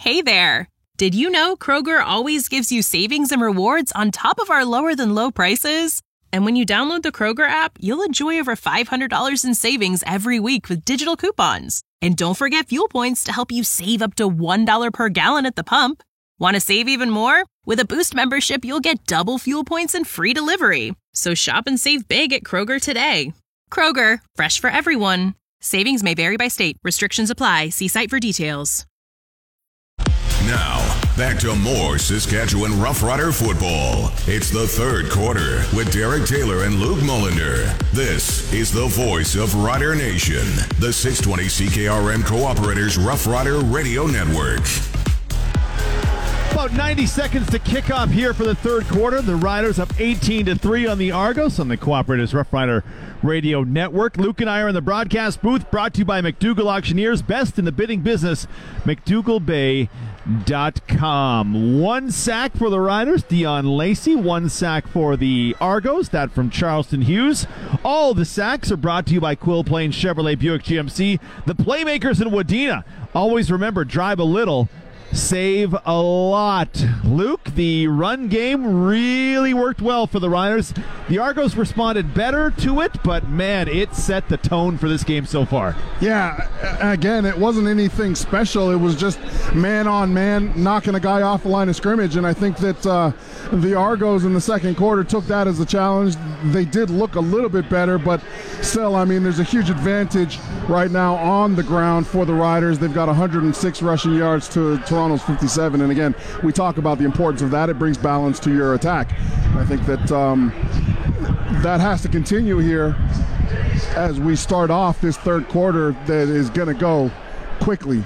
Hey there! Did you know Kroger always gives you savings and rewards on top of our lower-than-low prices? And when you download the Kroger app, you'll enjoy over $500 in savings every week with digital coupons. And don't forget fuel points to help you save up to $1 per gallon at the pump. Want to save even more? With a Boost membership, you'll get double fuel points and free delivery. So shop and save big at Kroger today. Kroger, fresh for everyone. Savings may vary by state. Restrictions apply. See site for details. Now, back to more Saskatchewan Roughrider football. It's the third quarter with Derek Taylor and Luke Mullender. This is the voice of Rider Nation, the 620 CKRM Cooperators Roughrider Radio Network. About 90 seconds to kick off here for the third quarter. The Riders up 18-3 on the Argos on the Cooperators Roughrider Radio Network. Luke and I are in the broadcast booth, brought to you by McDougall Auctioneers, best in the bidding business, McDougallBay.com. One sack for the Riders, Dion Lacey. One sack for the Argos, that from Charleston Hughes. All the sacks are brought to you by Quill Plains Chevrolet Buick GMC, the Playmakers in Wadena. Always remember, drive a little, save a lot. Luke, the run game really worked well for the Riders. The Argos responded better to it, but man, it set the tone for this game so far. Yeah, again, it wasn't anything special. It was just man on man, knocking a guy off the line of scrimmage, and I think that the Argos in the second quarter took that as a challenge. They did look a little bit better, but still, I mean, there's a huge advantage right now on the ground for the Riders. They've got 106 rushing yards to Toronto's 57, and again, we talk about the importance of that. It brings balance to your attack. I think that that has to continue here as we start off this third quarter that is going to go quickly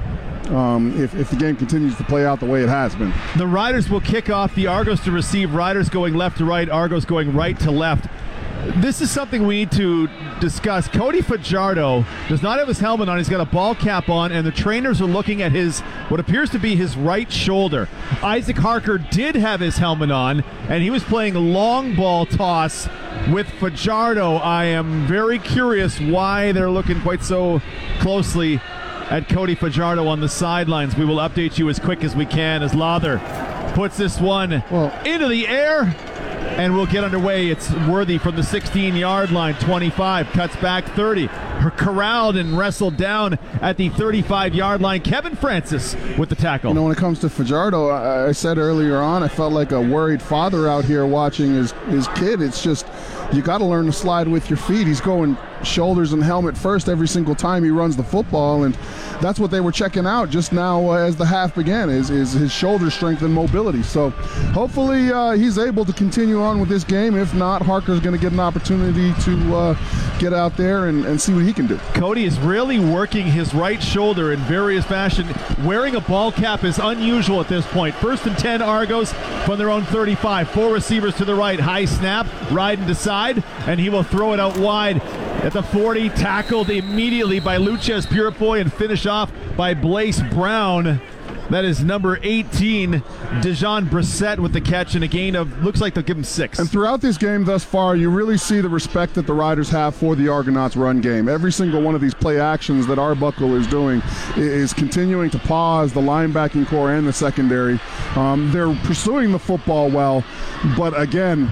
if the game continues to play out the way it has been. The Riders will kick off, the Argos to receive, Riders going left to right, Argos going right to left. This is something we need to discuss. Cody Fajardo does not have his helmet on. He's got a ball cap on, and the trainers are looking at his, what appears to be his right shoulder. Isaac Harker did have his helmet on, and he was playing long ball toss with Fajardo. I am very curious why they're looking quite so closely at Cody Fajardo on the sidelines. We will update you as quick as we can as Lawther puts this one into the air. And we'll get underway. It's Worthy from the 16-yard line, 25, cuts back 30. Corralled and wrestled down at the 35-yard line. Kevin Francis with the tackle. You know, when it comes to Fajardo, I said earlier on, I felt like a worried father out here watching his kid. It's just, you got to learn to slide with your feet. He's going shoulders and helmet first every single time he runs the football, and that's what they were checking out just now as the half began, is his shoulder strength and mobility. So hopefully he's able to continue on with this game. If not, Harker's going to get an opportunity to get out there and see what he can do. Cody is really working his right shoulder in various fashion. Wearing a ball cap is unusual at this point. 1st and 10 Argos from their own 35. 4 receivers to the right. High snap, riding to side, and he will throw it out wide at the 40, tackled immediately by Luches Purifoy and finish off by Blaise Brown. That is number 18, Dejon Brissett with the catch, and a gain of, looks like they'll give him 6. And throughout this game thus far, you really see the respect that the Riders have for the Argonauts run game. Every single one of these play actions that Arbuckle is doing is continuing to pause the linebacking core and the secondary. They're pursuing the football well, but again,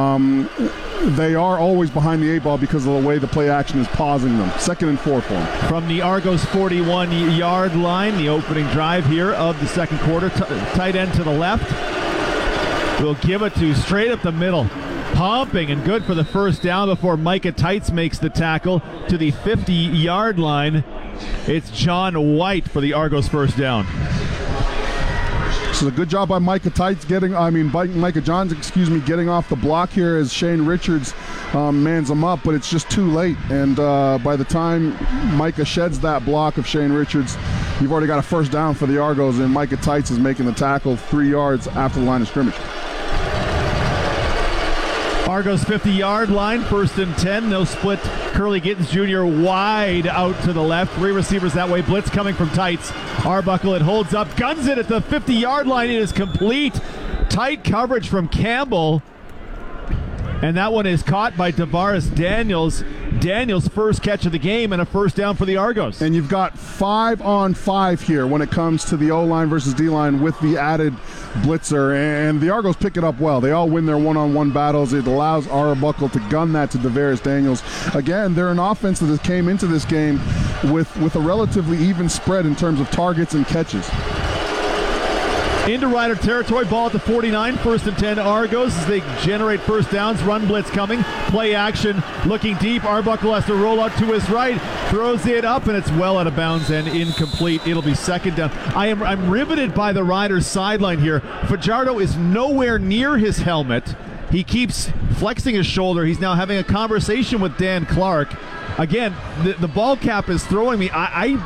they are always behind the 8 ball because of the way the play action is pausing them. 2nd and 4 for them. From the Argos 41-yard line, the opening drive here of the second quarter. Tight end to the left. We'll give it to straight up the middle. Pumping and good for the first down before Micah Tights makes the tackle to the 50-yard line. It's John White for the Argos first down. So a good job by Micah getting off the block here as Shane Richards mans him up, but it's just too late. And by the time Micah sheds that block of Shane Richards, you've already got a first down for the Argos, and Micah Tights is making the tackle 3 yards after the line of scrimmage. Argos 50-yard line, 1st and 10. They'll split Curly Gittins Jr. wide out to the left. 3 receivers that way. Blitz coming from Tights. Arbuckle, it holds up, guns it at the 50-yard line. It is complete. Tight coverage from Campbell. And that one is caught by Tavares Daniels. Daniels' first catch of the game and a first down for the Argos. And you've got 5-on-5 here when it comes to the O-line versus D-line with the added blitzer, and the Argos pick it up well. They all win their one-on-one battles. It allows Arbuckle to gun that to Davaris Daniels. Again, they're an offense that came into this game with a relatively even spread in terms of targets and catches. Into Rider territory, ball at the 49, 1st and 10 Argos as they generate first downs. Run blitz coming, play action, looking deep. Arbuckle has to roll out to his right, throws it up, and it's well out of bounds and incomplete. It'll be second down. I'm riveted by the Riders' sideline here. Fajardo is nowhere near his helmet. He keeps flexing his shoulder. He's now having a conversation with Dan Clark. Again, the ball cap is throwing me.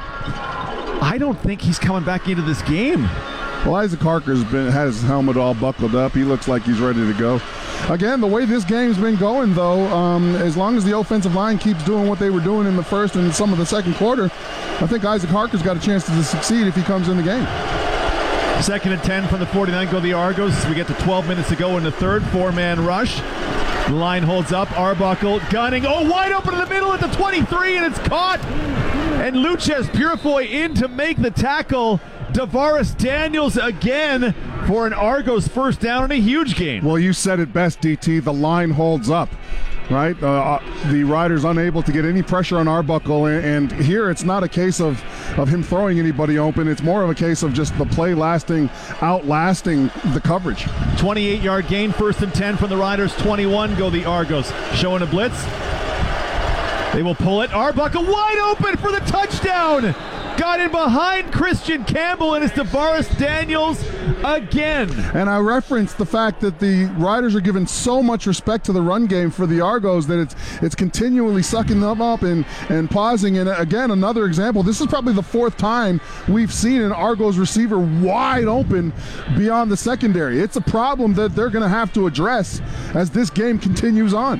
I don't think he's coming back into this game. Well, Isaac Harker's had his helmet all buckled up. He looks like he's ready to go. Again, the way this game's been going, though, as long as the offensive line keeps doing what they were doing in the first and some of the second quarter, I think Isaac Harker's got a chance to succeed if he comes in the game. 2nd and 10 from the 49 go the Argos as we get to 12 minutes to go in the third. 4-man rush. The line holds up. Arbuckle gunning. Oh, wide open in the middle at the 23, and it's caught. And Luches Purifoy in to make the tackle. Davaris Daniels again for an Argos first down in a huge game. Well, you said it best, DT. The line holds up, right? The Riders unable to get any pressure on Arbuckle, and here it's not a case of him throwing anybody open. It's more of a case of just the play outlasting the coverage. 28-yard gain, 1st and 10 from the Riders. 21 go the Argos. Showing a blitz. They will pull it. Arbuckle wide open for the touchdown. Got in behind Christian Campbell, and it's Davaris Daniels again. And I referenced the fact that the Riders are giving so much respect to the run game for the Argos that it's continually sucking them up and pausing. And again, another example, this is probably the 4th time we've seen an Argos receiver wide open beyond the secondary. It's a problem that they're going to have to address as this game continues on.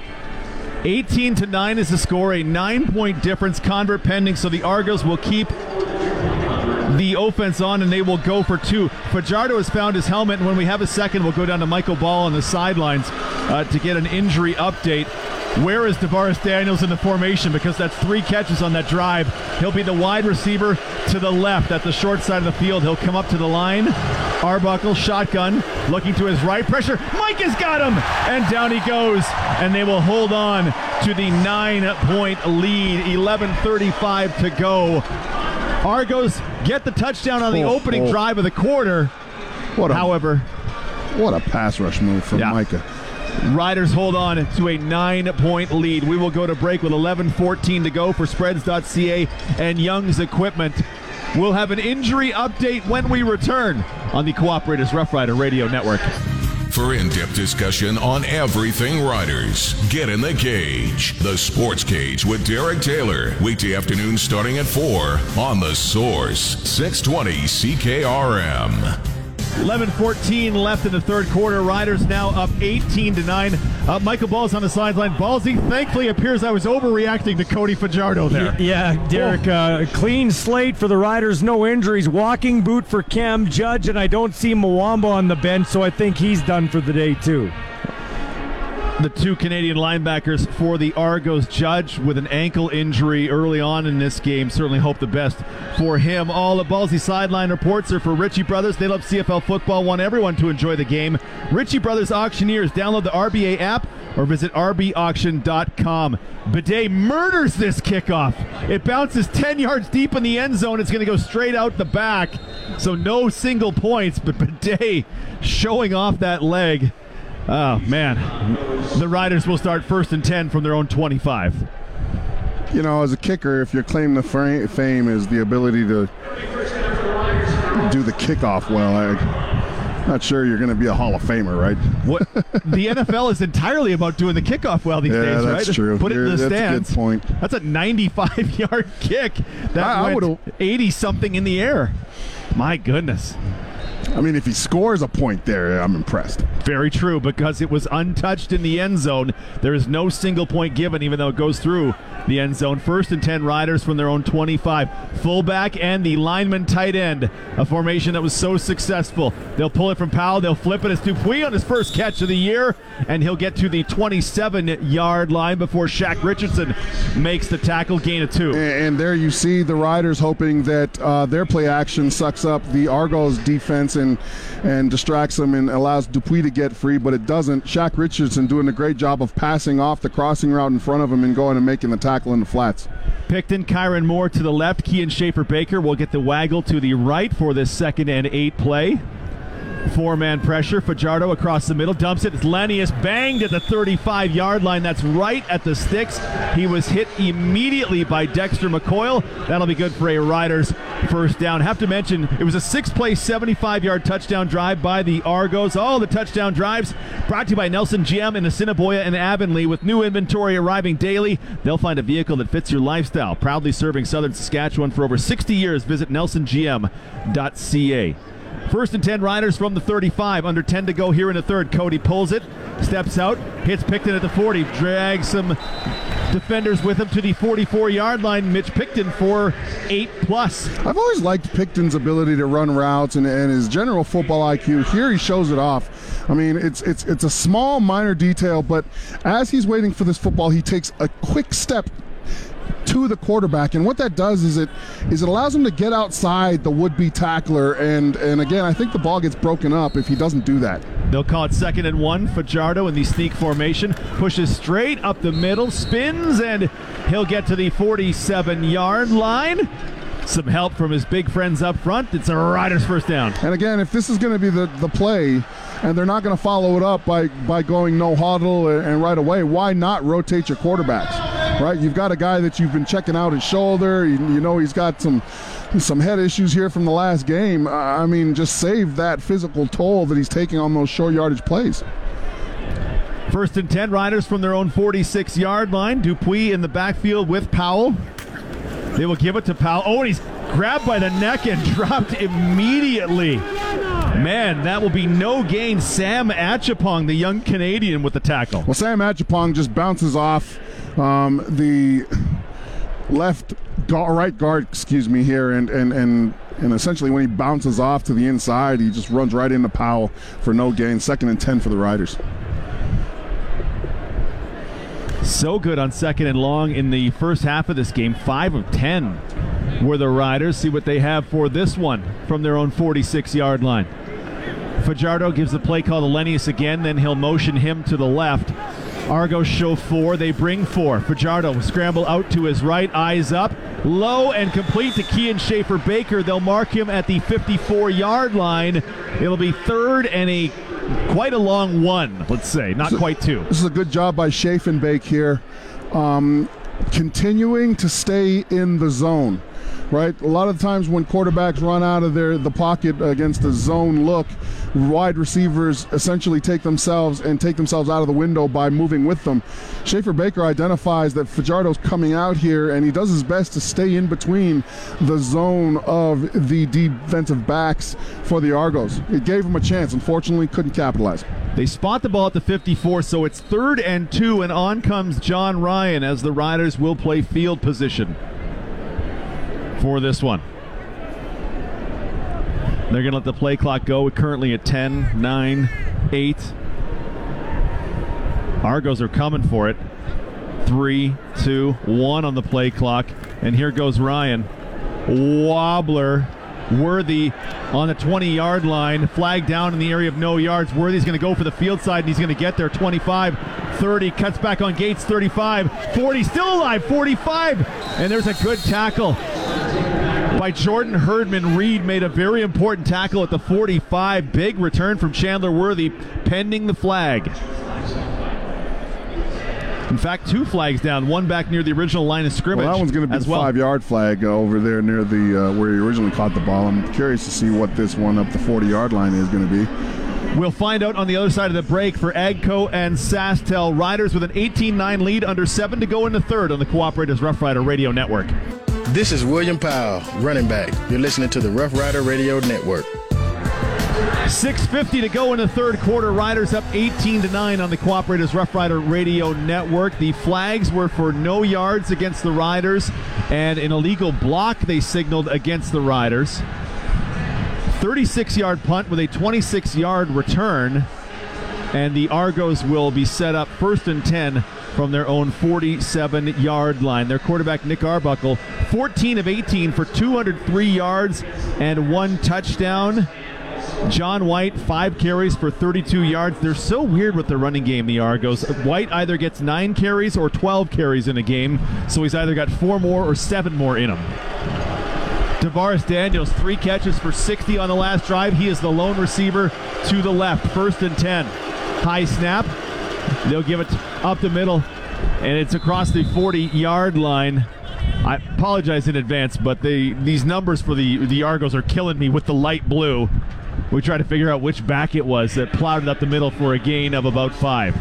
18-9 is the score, a 9-point difference. Convert pending, so the Argos will keep the offense on, and they will go for 2. Fajardo has found his helmet, and when we have a second, we'll go down to Michael Ball on the sidelines to get an injury update. Where is Davaris Daniels in the formation? Because that's 3 catches on that drive. He'll be the wide receiver to the left at the short side of the field. He'll come up to the line. Arbuckle, shotgun, looking to his right. Pressure. Mike has got him! And down he goes. And they will hold on to the 9-point lead. 11:35 to go. Argos get the touchdown on the opening drive of the quarter. What a pass rush move from Micah. Riders hold on to a 9-point lead. We will go to break with 11:14 to go for Spreads.ca and Young's Equipment. We'll have an injury update when we return on the Cooperators Rough Rider Radio Network. For in-depth discussion on everything Riders, get in the cage. The Sports Cage with Derek Taylor. Weekday afternoons starting at 4 on The Source, 620 CKRM. 11:14 left in the third quarter. Riders now up 18-9. Michael Ball's on the sideline. Ballsy, thankfully, appears I was overreacting to Cody Fajardo there. Yeah, Derek, clean slate for the Riders. No injuries. Walking boot for Cam Judge, and I don't see Mwamba on the bench, so I think he's done for the day, too. The 2 Canadian linebackers for the Argos. Judge with an ankle injury early on in this game. Certainly hope the best for him. All the Ballsy sideline reports are for Ritchie Brothers. They love CFL football, want everyone to enjoy the game. Ritchie Brothers Auctioneers. Download the RBA app or visit rbauction.com. Bidet murders this kickoff. It bounces 10 yards deep in the end zone. It's going to go straight out the back. So no single points, but Bidet showing off that leg. Oh, man. The Riders will start 1st and 10 from their own 25. You know, as a kicker, if your claim to fame is the ability to do the kickoff well, I'm not sure you're going to be a Hall of Famer, right? What the NFL is entirely about doing the kickoff well these days, right? That's true. Put it in the stands. That's a good point. That's a 95-yard kick that went 80-something in the air. My goodness. I mean, if he scores a point there, I'm impressed. Very true, because it was untouched in the end zone. There is no single point given, even though it goes through the end zone. 1st and 10 Riders from their own 25. Fullback and the lineman tight end, a formation that was so successful. They'll pull it from Powell. They'll flip it. It's Dupuis on his first catch of the year, and he'll get to the 27-yard line before Shaq Richardson makes the tackle, gain of 2. And there you see the Riders hoping that their play action sucks up the Argos defense and distracts them and allows Dupuis to get free, but it doesn't. Shaq Richardson doing a great job of passing off the crossing route in front of him and going and making the tackle in the flats. Picton, Kyron Moore to the left. Kean Schaefer-Baker will get the waggle to the right for this 2nd and 8 play. 4-man pressure. Fajardo across the middle. Dumps it. It's Lenius banged at the 35-yard line. That's right at the sticks. He was hit immediately by Dexter McCoyle. That'll be good for a Riders first down. Have to mention, it was a 6-play, 75-yard touchdown drive by the Argos. All the touchdown drives brought to you by Nelson GM in Assiniboia and Avonlea. With new inventory arriving daily, they'll find a vehicle that fits your lifestyle. Proudly serving Southern Saskatchewan for over 60 years. Visit nelsongm.ca. 1st and 10 Riders from the 35. Under 10 to go here in the 3rd. Cody pulls it, steps out, hits Picton at the 40, drags some defenders with him to the 44-yard line. Mitch Picton for 8+. I've always liked Picton's ability to run routes and his general football IQ. Here he shows it off. I mean, it's a small, minor detail, but as he's waiting for this football, he takes a quick step to the quarterback, and what that does is it allows him to get outside the would-be tackler, and again, I think the ball gets broken up if he doesn't do that. They'll call it 2nd and 1. Fajardo in the sneak formation pushes straight up the middle, spins, and he'll get to the 47-yard line. Some help from his big friends up front. It's a Riders first down. And again, if this is going to be the play, and they're not going to follow it up by going no huddle and right away, why not rotate your quarterbacks? Right, you've got a guy that you've been checking out his shoulder. You know he's got some head issues here from the last game. I mean, just save that physical toll that he's taking on those short yardage plays. 1st and 10 Riders from their own 46-yard line. Dupuis in the backfield with Powell. They will give it to Powell. Oh, and he's grabbed by the neck and dropped immediately. Man, that will be no gain. Sam Achapong, the young Canadian, with the tackle. Well, Sam Achapong just bounces off the right guard, here, and essentially when he bounces off to the inside, he just runs right into Powell for no gain. 2nd and 10 for the Riders. So good on 2nd and long in the first half of this game. 5 of 10 were the Riders. See what they have for this one from their own 46-yard line. Fajardo gives the play call to Lenius again, then he'll motion him to the left. Argos show 4, they bring 4. Fajardo scramble out to his right, eyes up, low and complete to Kean Schaefer-Baker. They'll mark him at the 54-yard line. It'll be 3rd and quite a long 1, let's say, not quite 2. This is a good job by Schaefer-Baker here, continuing to stay in the zone. Right, a lot of times when quarterbacks run out of the pocket against a zone look, wide receivers essentially take themselves out of the window by moving with them. Schaefer-Baker identifies that Fajardo's coming out here, and he does his best to stay in between the zone of the defensive backs for the Argos. It gave him a chance. Unfortunately, couldn't capitalize. They spot the ball at the 54, so it's 3rd and 2, and on comes John Ryan as the Riders will play field position for this one. They're going to let the play clock go. We're currently at 10, 9, 8. Argos are coming for it. 3, 2, 1 on the play clock. And here goes Ryan. Wobbler. Worthy on the 20-yard line. Flag down in the area of no yards. Worthy's going to go for the field side, and he's going to get there. 25, 30, cuts back on Gates. 35, 40, still alive. 45, and there's a good tackle by Jordan Herdman. Reed made a very important tackle at the 45. Big return from Chandler Worthy, pending the flag. In fact, 2 flags down, 1 back near the original line of scrimmage. Well, that one's going to be the 5-yard flag over there near the where he originally caught the ball. I'm curious to see what this one up the 40-yard line is going to be. We'll find out on the other side of the break for Agco and SaskTel. Riders with an 18-9 lead, under 7 to go in the 3rd on the Cooperatives Rough Rider Radio Network. This is William Powell, running back. You're listening to the Rough Rider Radio Network. 6:50 to go in the third quarter. Riders up 18-9 on the Cooperators Rough Rider Radio Network. The flags were for no yards against the Riders and an illegal block they signaled against the Riders. 36-yard punt with a 26-yard return, and the Argos will be set up 1st and 10 from their own 47-yard line. Their quarterback, Nick Arbuckle, 14 of 18 for 203 yards and 1 touchdown. John White, 5 carries for 32 yards. They're so weird with the running game, the Argos. White either gets 9 carries or 12 carries in a game, so he's either got 4 more or 7 more in him. Tavares Daniels, 3 catches for 60 on the last drive. He is the lone receiver to the left. 1st and 10. High snap. They'll give it up the middle, and it's across the 40-yard line. I apologize in advance, but these numbers for the Argos are killing me with the light blue. We try to figure out which back it was that plowed it up the middle for a gain of about 5.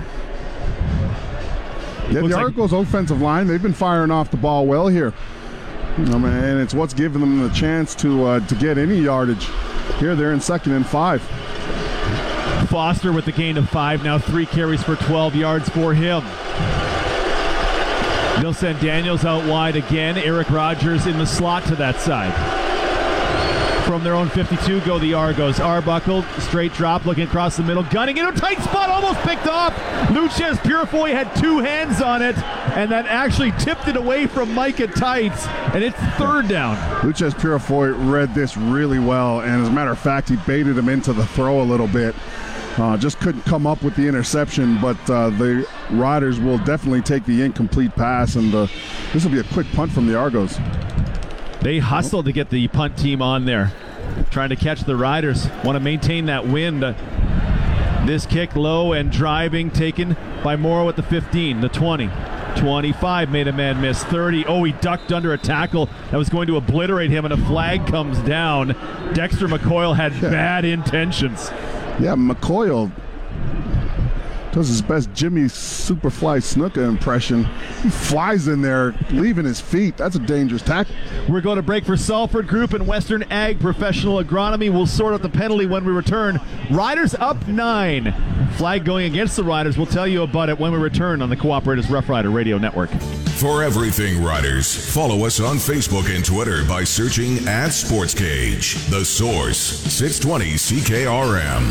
Yeah, the Argos offensive line, they've been firing off the ball well here. And it's what's giving them the chance to get any yardage. Here they're in 2nd and 5. Foster with the gain of 5, now 3 carries for 12 yards for him. They'll send Daniels out wide again. Eric Rogers in the slot to that side. From their own 52 go the Argos. Arbuckle, straight drop, looking across the middle, gunning in a tight spot, almost picked off. Lucas Purifoy had 2 hands on it, and that actually tipped it away from Micah Tights, and it's 3rd down. Lucas Purifoy read this really well, and as a matter of fact, he baited him into the throw a little bit. Just couldn't come up with the interception, but the Riders will definitely take the incomplete pass, and this will be a quick punt from the Argos. They hustled to get the punt team on there, trying to catch the Riders. Want to maintain that wind. This kick low and driving, taken by Morrow at the 15, the 20. 25 made a man miss. 30. Oh, he ducked under a tackle that was going to obliterate him, and a flag comes down. Dexter McCoyle had bad intentions. Yeah, McCoyle does his best Jimmy Superfly Snuka impression. He flies in there, leaving his feet. That's a dangerous tackle. We're going to break for Salford Group and Western Ag Professional Agronomy. We'll sort out the penalty when we return. Riders up 9. Flag going against the Riders. We'll tell you about it when we return on the Cooperators Rough Rider Radio Network. For everything Riders, follow us on Facebook and Twitter by searching @SportsCage. The Source, 620 CKRM.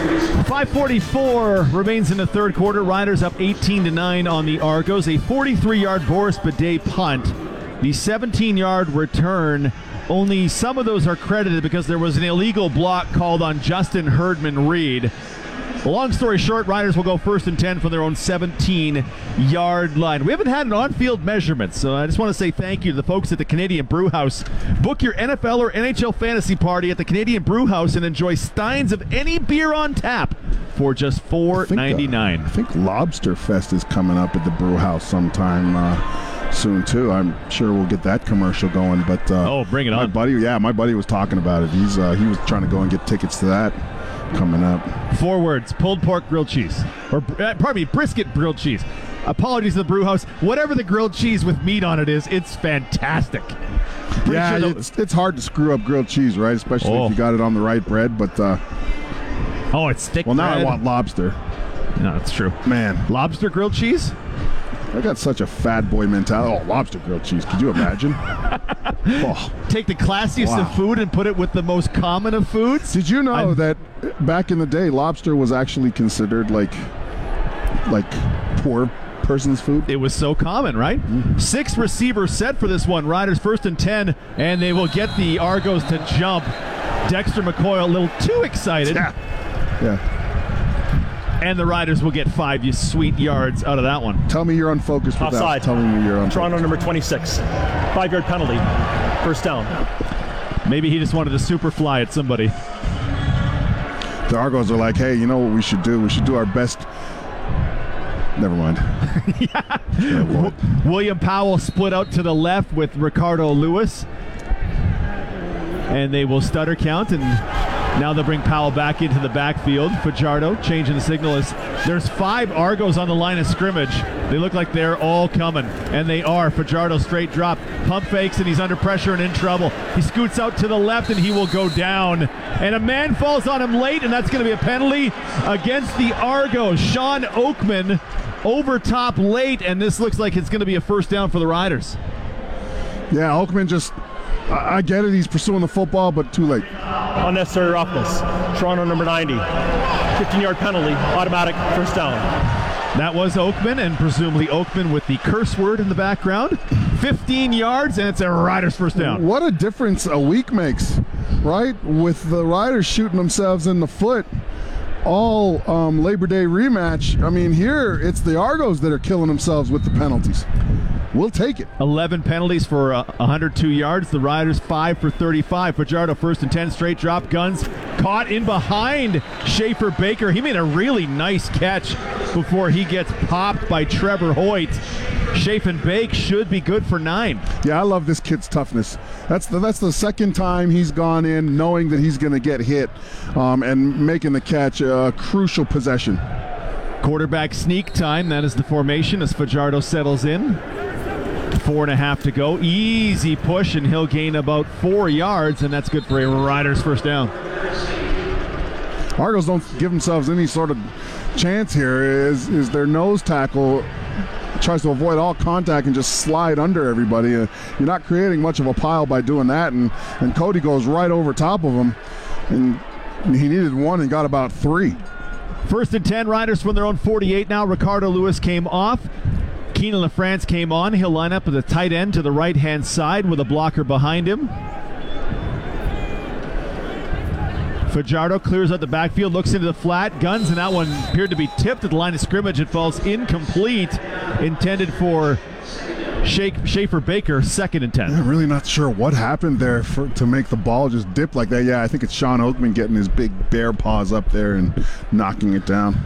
5:44 remains in the third quarter. Riders up 18-9 on the Argos. A 43-yard Boris Bidet punt. The 17-yard return. Only some of those are credited because there was an illegal block called on Justin Herdman-Reed. Long story short, Riders will go 1st and 10 from their own 17-yard line. We haven't had an on-field measurement, so I just want to say thank you to the folks at the Canadian Brew House. Book your NFL or NHL fantasy party at the Canadian Brew House and enjoy steins of any beer on tap for just $4.99. I think Lobster Fest is coming up at the Brew House sometime soon too. I'm sure we'll get that commercial going. But bring it on. My buddy was talking about it. He was trying to go and get tickets to that coming up. 4 words: pulled pork grilled cheese, or brisket grilled cheese. Apologies to the Brew House. Whatever the grilled cheese with meat on it is, it's fantastic. It's hard to screw up grilled cheese, right? Especially if you got it on the right bread. But it's thick. Well, now bread. I want lobster. No, that's true. Man, lobster grilled cheese. I got such a fat boy mentality. Oh, lobster grilled cheese. Could you imagine? Take the classiest of food and put it with the most common of foods. Did you know that back in the day, lobster was actually considered like poor person's food? It was so common, right? Mm-hmm. 6 receivers set for this one. Riders 1st and 10, and they will get the Argos to jump. Dexter McCoy a little too excited. Yeah. And the Riders will get 5 sweet yards out of that one. Tell me you're unfocused with Offside. that. Tell me you're unfocused. Toronto number 26. 5-yard penalty. 1st down. Maybe he just wanted to super fly at somebody. The Argos are like, hey, you know what we should do? We should do our best. Never mind. William Powell split out to the left with Ricardo Lewis. And they will stutter count, and Now they'll bring Powell back into the backfield. Fajardo changing the signal as there's 5 Argos on the line of scrimmage. They look like they're all coming, and they are. Fajardo straight drop, pump fakes, and he's under pressure and in trouble. He scoots out to the left, and he will go down. And a man falls on him late, and that's going to be a penalty against the Argos. Sean Oakman over top late, and this looks like it's going to be a first down for the Riders. Yeah, Oakman just, I get it, he's pursuing the football, but too late. Unnecessary roughness. Toronto number 90. 15-yard penalty, automatic first down. That was Oakman, and presumably Oakman with the curse word in the background. 15 yards, and it's a Riders first down. What a difference a week makes, right? With the Riders shooting themselves in the foot all Labor Day rematch. I mean, here it's the Argos that are killing themselves with the penalties. We'll take it. 11 penalties for 102 yards. The Riders 5 for 35. Fajardo 1st and 10, straight drop, Guns caught in behind Schaefer Baker. He made a really nice catch before he gets popped by Trevor Hoyt. Schaefer Bake should be good for 9. Yeah, I love this kid's toughness. That's the second time he's gone in knowing that he's going to get hit and making the catch a crucial possession. Quarterback sneak time. That is the formation as Fajardo settles in. 4.5 to go. Easy push, and he'll gain about 4 yards, and that's good for a Riders first down. Argos don't give themselves any sort of chance here. Is their nose tackle tries to avoid all contact and just slide under everybody. You're not creating much of a pile by doing that, and Cody goes right over top of him, and he needed 1 and got about 3. 1st and 10, Riders from their own 48 now. Ricardo Lewis came off. Keenan LaFrance came on. He'll line up at the tight end to the right-hand side with a blocker behind him. Fajardo clears out the backfield, looks into the flat. Guns, and that one appeared to be tipped at the line of scrimmage. It falls incomplete, intended for Schaefer Baker, 2nd and 10. I'm really not sure what happened there to make the ball just dip like that. Yeah, I think it's Sean Oakman getting his big bear paws up there and knocking it down.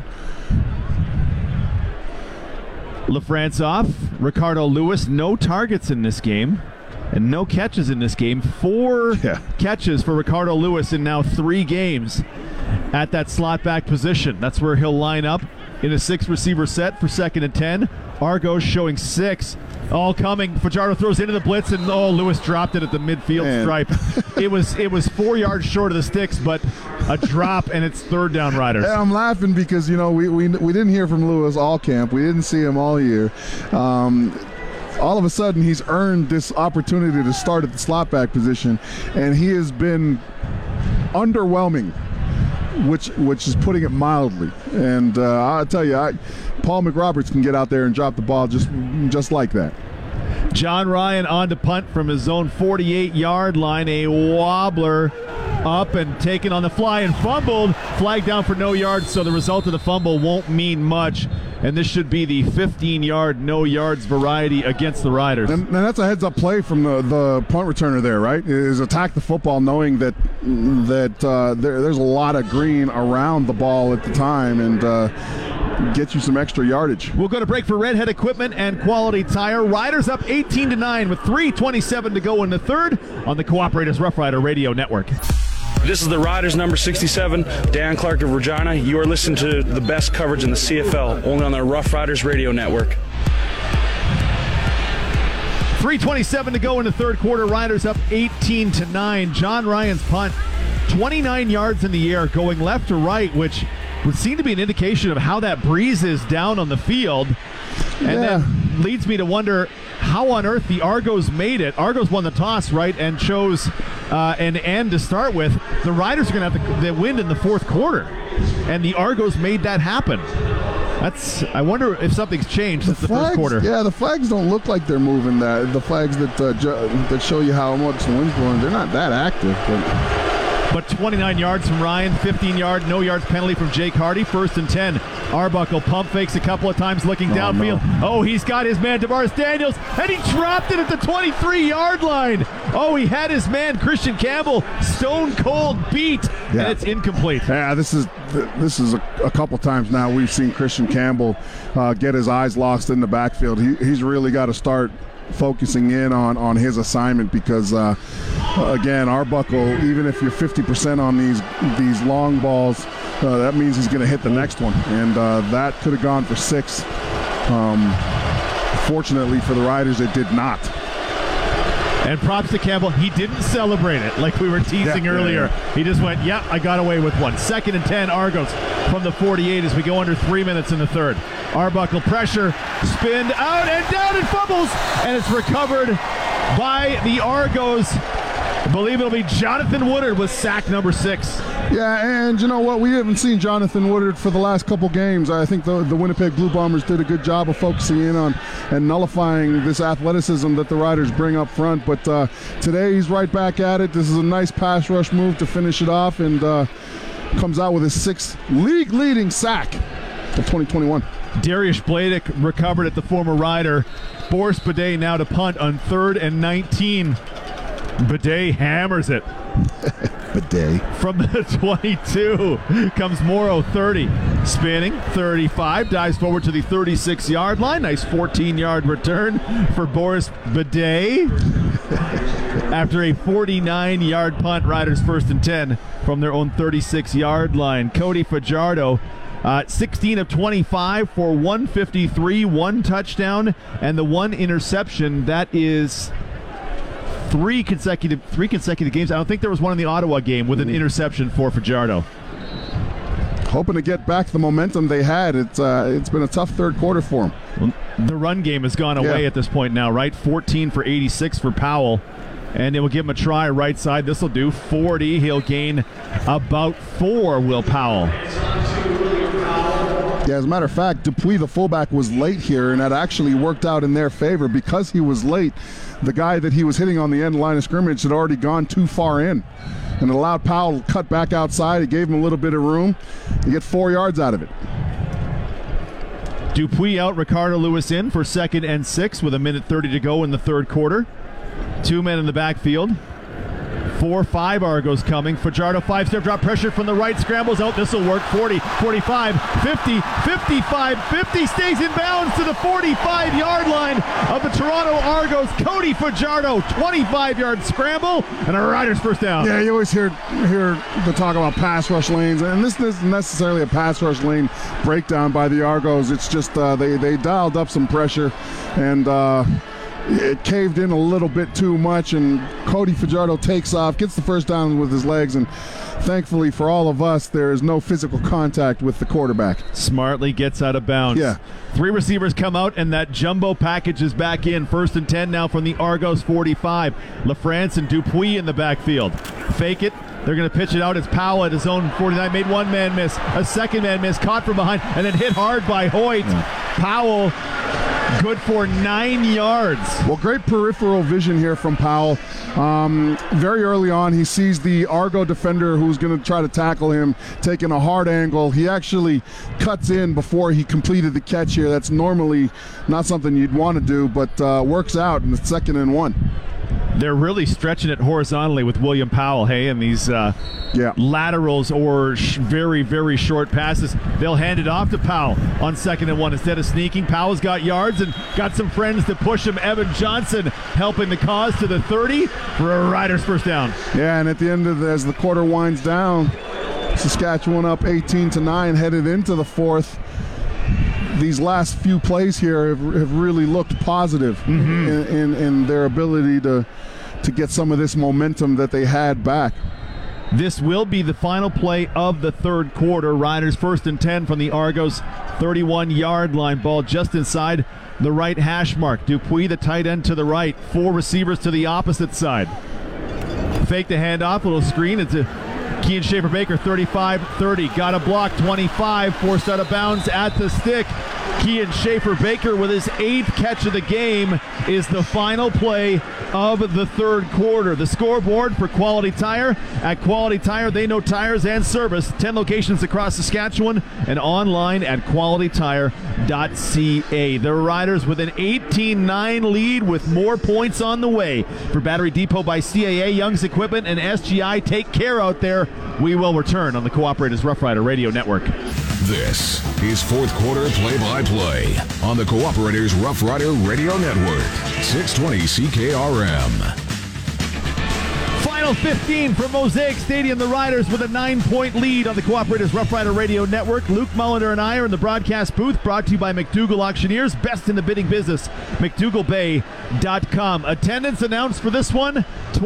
LaFrance off. Ricardo Lewis, no targets in this game and no catches in this game. 4 catches for Ricardo Lewis in now 3 games at that slot back position. That's where he'll line up in a 6-receiver set for 2nd and 10. Argos showing 6. All coming. Fajardo throws into the blitz, and Lewis dropped it at the midfield stripe. It was 4 yards short of the sticks, but a drop, and it's 3rd down Riders. Yeah, I'm laughing because we didn't hear from Lewis all camp. We didn't see him all year. All of a sudden, he's earned this opportunity to start at the slot back position, and he has been underwhelming, which is putting it mildly. And I'll tell you, Paul McRoberts can get out there and drop the ball just like that. John Ryan on to punt from his own 48-yard line. A wobbler up and taken on the fly and fumbled. Flag down for no yards, so the result of the fumble won't mean much. And this should be the 15-yard, no yards variety against the Riders. And that's a heads-up play from the punt returner there, right? Is attack the football knowing that there's a lot of green around the ball at the time, and get you some extra yardage. We'll go to break for Redhead Equipment and Quality Tire. Riders up 18-9 with 3:27 to go in the 3rd on the Cooperators Rough Rider Radio Network. This is the Riders number 67, Dan Clark of Regina. You are listening to the best coverage in the CFL, only on the Rough Riders Radio Network. 3:27 to go in the 3rd quarter. Riders up 18-9. John Ryan's punt, 29 yards in the air, going left to right, which would seem to be an indication of how that breeze is down on the field. And then leads me to wonder how on earth the Argos made it. Argos won the toss, right, and chose an end to start with. The Riders are going to have the wind in the 4th quarter, and the Argos made that happen. I wonder if something's changed since the first quarter. Yeah, the flags don't look like they're moving. The flags that show you how much the wind's blowing, they're not that active. But 29 yards from Ryan, 15-yard, no yards penalty from Jake Hardy. 1st and 10. Arbuckle pump fakes a couple of times looking downfield. No. He's got his man, Tavares Daniels, and he dropped it at the 23-yard line. He had his man, Christian Campbell, stone cold beat, and it's incomplete. Yeah, this is a couple times now we've seen Christian Campbell get his eyes lost in the backfield. He's really got to start focusing in on his assignment because, again, Arbuckle, even if you're 50% on these long balls, that means he's going to hit the next one. And that could have gone for 6. Fortunately for the Riders, it did not. And props to Campbell. He didn't celebrate it like we were teasing earlier. Yeah. He just went, I got away with one. 2nd and 10, Argos from the 48 as we go under 3 minutes in the third. Arbuckle pressure, spin out and down and fumbles. And it's recovered by the Argos. I believe it'll be Jonathan Woodard with sack number 6. Yeah, and you know what? We haven't seen Jonathan Woodard for the last couple games. I think the Winnipeg Blue Bombers did a good job of focusing in on and nullifying this athleticism that the Riders bring up front. But today he's right back at it. This is a nice pass rush move to finish it off, and comes out with his 6th league-leading sack of 2021. Darius Bladek recovered at the former Rider. Boris Bidet now to punt on 3rd and 19. Bidet hammers it. Bidet. From the 22 comes Morrow, 30. Spinning, 35. Dives forward to the 36-yard line. Nice 14-yard return for Boris Bidet. After a 49-yard punt, Riders 1st and 10 from their own 36-yard line. Cody Fajardo, 16 of 25 for 153, 1 touchdown, and the 1 interception. That is three consecutive games. I don't think there was one in the Ottawa game with an interception for Fajardo. Hoping to get back the momentum they had. It's been a tough third quarter for them. Well, the run game has gone away at this point now, right? 14 for 86 for Powell. And it will give him a try right side. This will do 40. He'll gain about 4, Will Powell. Yeah, as a matter of fact, Dupuis, the fullback, was late here, and that actually worked out in their favor. Because he was late, the guy that he was hitting on the end line of scrimmage had already gone too far in, and it allowed Powell to cut back outside. It gave him a little bit of room. You get 4 yards out of it. Dupuis out, Ricardo Lewis in for 2nd and 6 with 1:30 to go in the third quarter. 2 men in the backfield. 4-5 Argos coming. Fajardo 5-step drop, pressure from the right, scrambles out. This will work. 40, 45, 50, 55, 50, stays in bounds to the 45-yard line of the Toronto Argos. Cody Fajardo, 25-yard scramble, and a Riders first down. Yeah, you always hear the talk about pass rush lanes, and this isn't necessarily a pass rush lane breakdown by the Argos. It's just they dialed up some pressure, and it caved in a little bit too much, and Cody Fajardo takes off, gets the first down with his legs, and thankfully for all of us, there is no physical contact with the quarterback. Smartly gets out of bounds. Yeah. 3 receivers come out, and that jumbo package is back in. 1st and 10 now from the Argos 45. LaFrance and Dupuis in the backfield. Fake it. They're going to pitch it out. It's Powell at his own 49. Made 1 man miss. A 2nd man miss. Caught from behind, and then hit hard by Hoyt. Yeah. Powell good for 9 yards. Well, great peripheral vision here from Powell. Very early on, he sees the Argo defender who's going to try to tackle him, taking a hard angle. He actually cuts in before he completed the catch here. That's normally not something you'd want to do, but works out in the 2nd and 1. They're really stretching it horizontally with William Powell, hey, and these laterals or very, very short passes. They'll hand it off to Powell on 2nd and 1. Instead of sneaking, Powell's got yards and got some friends to push him. Evan Johnson helping the cause to the 30 for a Riders first down. Yeah, and at the end of as the quarter winds down, Saskatchewan up 18-9, headed into the 4th. These last few plays here have really looked positive in their ability to get some of this momentum that they had back. This will be the final play of the third quarter. Riders 1st and 10 from the Argos 31-yard line. Ball just inside the right hash mark. Dupuis, the tight end, to the right. 4 receivers to the opposite side. Fake the handoff, little screen. It's a Kean Schaefer-Baker, 35-30. Got a block, 25. Forced out of bounds at the stick. Kean Schaefer-Baker with his 8th catch of the game is the final play of the third quarter. The scoreboard for Quality Tire. At Quality Tire, they know tires and service. 10 locations across Saskatchewan and online at qualitytire.ca. The Riders with an 18-9 lead with more points on the way. For Battery Depot by CAA, Young's Equipment, and SGI, take care out there. We will return on the Cooperators Rough Rider Radio Network. This is fourth quarter play-by-play on the Cooperators Rough Rider Radio Network, 620 CKRM. Final 15 from Mosaic Stadium. The Riders with a 9-point lead on the Cooperators Rough Rider Radio Network. Luke Mullender and I are in the broadcast booth, brought to you by McDougall Auctioneers, best in the bidding business, McDougallBay.com. Attendance announced for this one,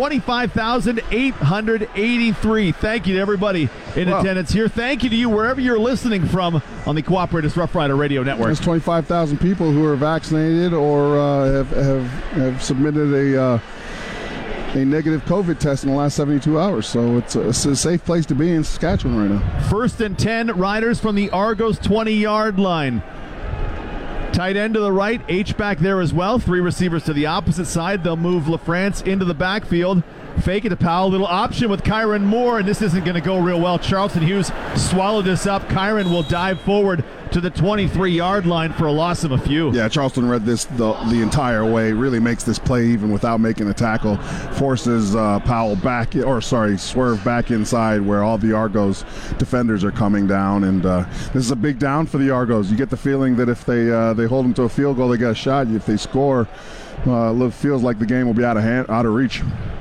25,883. Thank you to everybody in attendance here. Thank you to you wherever you're listening from on the Cooperators Rough Rider Radio Network. There's 25,000 people who are vaccinated or have submitted a negative COVID test in the last 72 hours. So it's a safe place to be in Saskatchewan right now. 1st and 10, Riders from the Argos 20-yard line. Tight end to the right, H-back there as well. 3 receivers to the opposite side. They'll move LaFrance into the backfield. Fake it to Powell. Little option with Kyron Moore, and this isn't going to go real well. Charleston Hughes swallowed this up. Kyron will dive forward to the 23-yard line for a loss of a few. Yeah, Charleston read this the entire way. Really makes this play even without making a tackle. Forces Powell swerve back inside where all the Argos defenders are coming down. And this is a big down for the Argos. You get the feeling that if they hold them to a field goal, they get a shot. If they score, it feels like the game will be out of reach.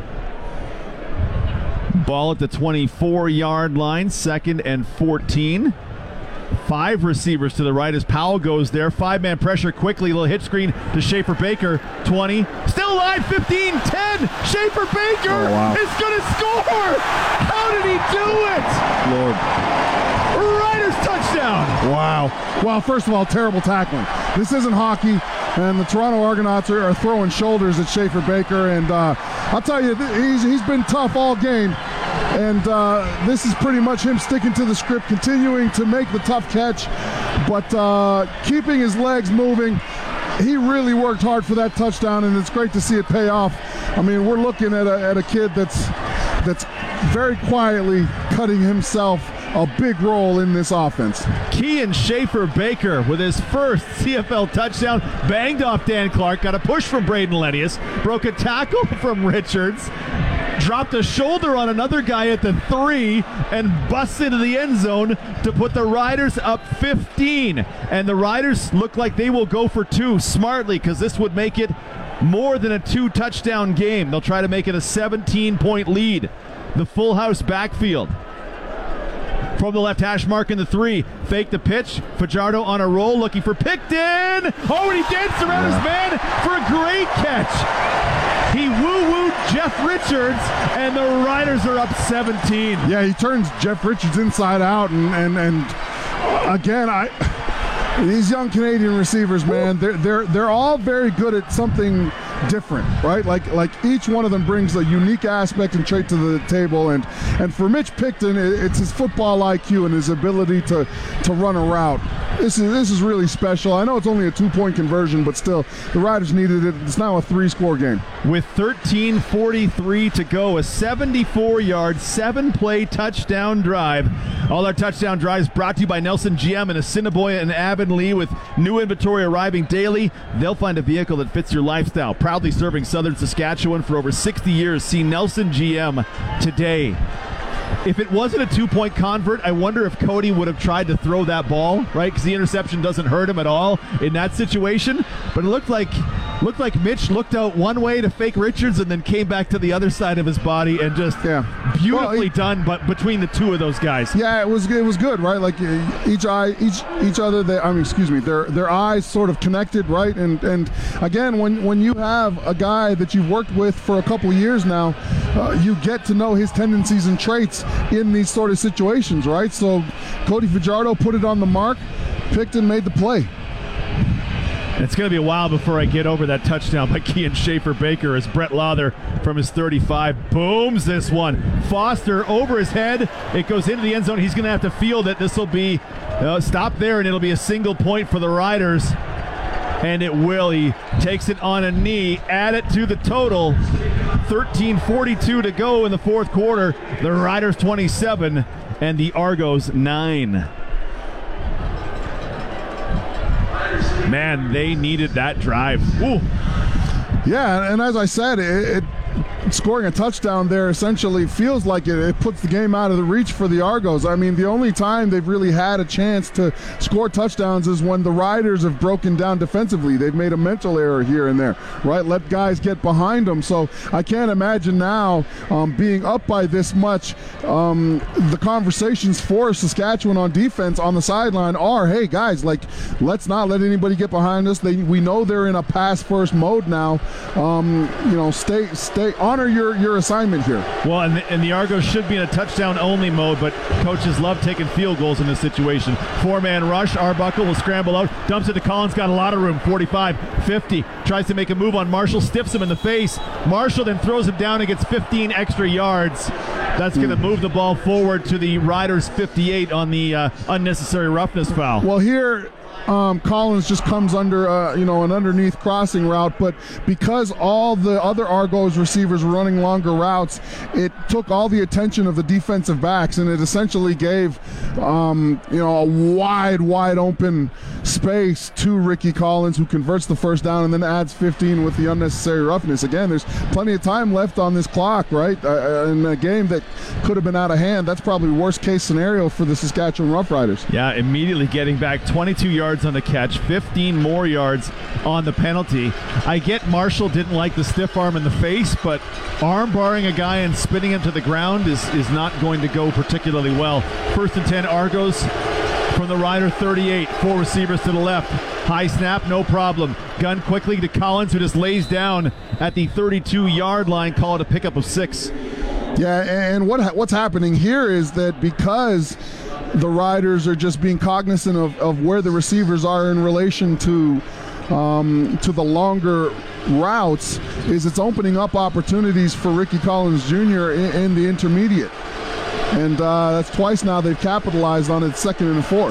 Ball at the 24-yard line, 2nd and 14. 5 receivers to the right as Powell goes there. 5-man pressure quickly. Little hit screen to Schaefer Baker. 20. Still alive. 15. 10. Schaefer Baker is going to score. How did he do it? Lord. Riders touchdown. Wow. Well, first of all, terrible tackling. This isn't hockey. And the Toronto Argonauts are throwing shoulders at Schaefer Baker. And I'll tell you, he's been tough all game. And this is pretty much him sticking to the script, continuing to make the tough catch, but keeping his legs moving. He really worked hard for that touchdown, and it's great to see it pay off. I mean, we're looking at a kid that's very quietly cutting himself a big role in this offense. Kean Schaefer Baker with his first CFL touchdown, banged off Dan Clark, got a push from Braden Lenius, broke a tackle from Richards, dropped a shoulder on another guy at the 3, and busts into the end zone to put the Riders up 15. And the Riders look like they will go for 2 smartly, because this would make it more than a 2-touchdown game. They'll try to make it a 17-point lead. The full house backfield. From the left hash mark in the 3. Fake the pitch. Fajardo on a roll looking for Picton. Oh, and he danced around his man for a great catch. He woo-wooed Jeff Richards, and the Riders are up 17. Yeah, he turns Jeff Richards inside out, and again, these young Canadian receivers, man, they're all very good at something different, right? Like each one of them brings a unique aspect and trait to the table, and for Mitch Picton, it's his football IQ and his ability to run a route. This is really special. I know it's only a 2-point conversion, but still, the Riders needed it. It's now a 3-score game. With 13:43 to go, a 74-yard, 7-play touchdown drive. All our touchdown drives brought to you by Nelson GM and Assiniboia and Avonlea. With new inventory arriving daily, they'll find a vehicle that fits your lifestyle. Proudly serving Southern Saskatchewan for over 60 years. See Nelson GM today. If it wasn't a 2-point convert, I wonder if Cody would have tried to throw that ball, right? Because the interception doesn't hurt him at all in that situation. But it looked like Mitch looked out one way to fake Richards and then came back to the other side of his body and just beautifully done. But between the two of those guys, yeah, it was good, right? Like each other. Their eyes sort of connected, right? And again, when you have a guy that you've worked with for a couple years now, you get to know his tendencies and traits in these sort of situations, right? So Cody Fajardo put it on the mark. Picton made the play. It's going to be a while before I get over that touchdown by Kean Schaefer Baker as Brett Lawther from his 35 booms this one. Foster over his head. It goes into the end zone. He's going to have to field it. This will be stop there, and it'll be a single point for the Riders. And it will. He takes it on a knee. Add it to the total. 13:42 to go in the fourth quarter. The Riders 27 and the Argos 9. Man, they needed that drive. Ooh. Yeah, and as I said, scoring a touchdown there essentially feels like it puts the game out of the reach for the Argos. I mean, the only time they've really had a chance to score touchdowns is when the Riders have broken down defensively. They've made a mental error here and there, right? Let guys get behind them. So I can't imagine now being up by this much. The conversations for Saskatchewan on defense on the sideline are, hey guys, like, let's not let anybody get behind us. We know they're in a pass-first mode now. Stay honor your assignment here. Well, and the Argos should be in a touchdown-only mode, but coaches love taking field goals in this situation. Four-man rush. Arbuckle will scramble out, dumps it to Collins, got a lot of room. 45, 50, tries to make a move on Marshall, stiffs him in the face. Marshall then throws him down and gets 15 extra yards. That's going to move the ball forward to the Riders' 58 on the unnecessary roughness foul. Well, here Collins just comes under an underneath crossing route, but because all the other Argos receivers were running longer routes, it took all the attention of the defensive backs, and it essentially gave a wide open space to Ricky Collins, who converts the first down and then adds 15 with the unnecessary roughness. Again, there's plenty of time left on this clock, right? In a game that could have been out of hand. That's probably worst case scenario for the Saskatchewan Roughriders. Yeah, immediately getting back 22 yards on the catch, 15 more yards on the penalty. I get Marshall didn't like the stiff arm in the face, but arm barring a guy and spinning him to the ground is not going to go particularly well. 1st and 10 Argos from the Rider 38. 4 receivers to the left. High snap, no problem. Gun quickly to Collins, who just lays down at the 32-yard line. Call it a pickup of 6. Yeah, and what's happening here is that because the Riders are just being cognizant of where the receivers are in relation to the longer routes, is it's opening up opportunities for Ricky Collins Jr. in the intermediate. And that's twice now they've capitalized on it, 2nd and 4.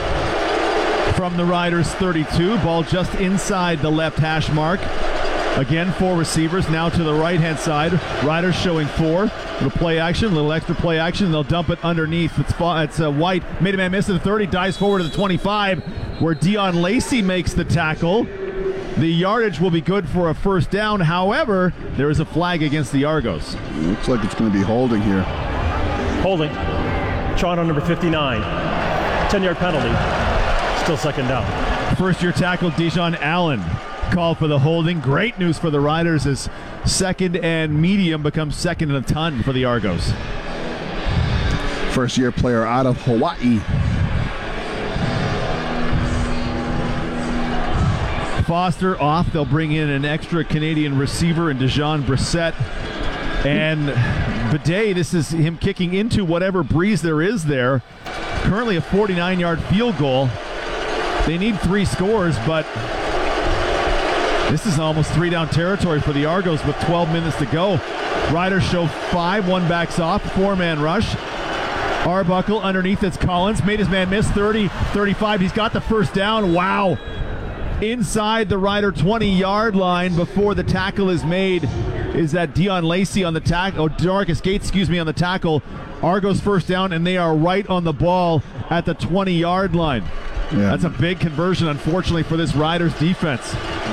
From the Riders 32, ball just inside the left hash mark. Again, 4 receivers now to the right-hand side. Riders showing 4. Little play action, little extra play action. They'll dump it underneath. It's White. Made a man miss at the 30. Dives forward to the 25, where Dion Lacey makes the tackle. The yardage will be good for a first down. However, there is a flag against the Argos. Looks like it's going to be holding here. Holding. Toronto number 59. 10-yard penalty. Still 2nd down. First-year tackle Dijon Allen called for the holding. Great news for the Riders as 2nd and medium becomes 2nd and a ton for the Argos. First-year player out of Hawaii. Foster off. They'll bring in an extra Canadian receiver in Dejon Brissett. And Bidet, this is him kicking into whatever breeze there is there. Currently a 49-yard field goal. They need 3 scores, but this is almost 3-down territory for the Argos with 12 minutes to go. Riders show 5, 1 backs off, 4-man rush. Arbuckle underneath, it's Collins. Made his man miss, 30, 35. He's got the first down. Wow. Inside the Rider 20-yard line before the tackle is made is that Dion Lacey on the tackle, Darkus Gates, on the tackle. Argos first down, and they are right on the ball at the 20-yard line. Yeah. That's a big conversion, unfortunately, for this Riders defense.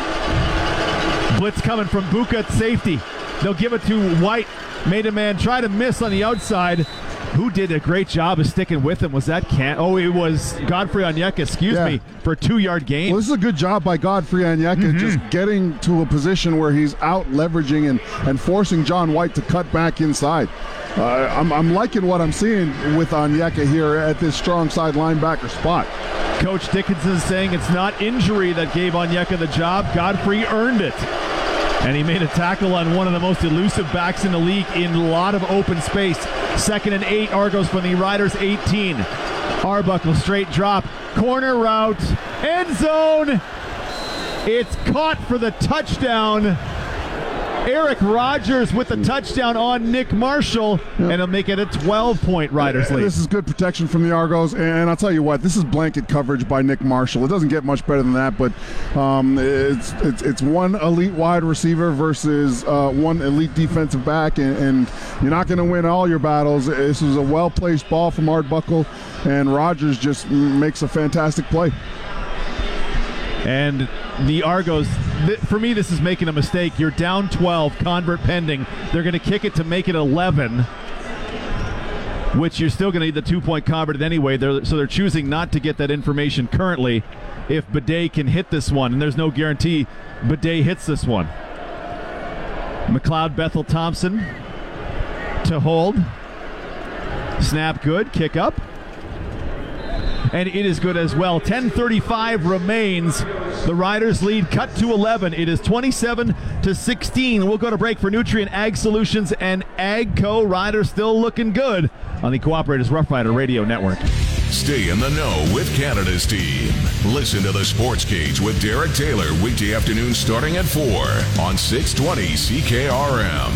Blitz coming from Buka at safety. They'll give it to White. Made a man try to miss on the outside. Who did a great job of sticking with him? Was that it was Godfrey Onyeka, for a 2-yard gain. Well, this is a good job by Godfrey Onyeka, just getting to a position where he's out leveraging and forcing John White to cut back inside. I'm liking what I'm seeing with Onyeka here at this strong side linebacker spot. Coach Dickinson is saying it's not injury that gave Onyeka the job. Godfrey earned it. And he made a tackle on one of the most elusive backs in the league in a lot of open space. 2nd and 8, Argos from the Riders 18. Arbuckle straight drop, corner route, end zone. It's caught for the touchdown. Eric Rogers with the touchdown on Nick Marshall, and it'll make it a 12-point Riders lead. This is good protection from the Argos, and I'll tell you what, this is blanket coverage by Nick Marshall. It doesn't get much better than that, but it's one elite wide receiver versus one elite defensive back, and you're not going to win all your battles. This is a well-placed ball from Arbuckle, and Rogers just makes a fantastic play. And the Argos, For me, this is making a mistake. You're down 12, convert pending. They're going to kick it to make it 11, which you're still going to need the 2-point converted anyway. So they're choosing not to get that information currently if Bidet can hit this one, and there's no guarantee Bidet hits this one. McLeod Bethel Thompson to hold. Snap good, kick up. And it is good as well. 10:35 remains. The Riders lead cut to 11. It is 27-16. We'll go to break for Nutrient Ag Solutions and AGCO. Riders still looking good on the Cooperators Rough Rider Radio Network. Stay in the know with Canada's team. Listen to the Sports Cage with Derek Taylor weekday afternoons starting at 4 on 620 CKRM.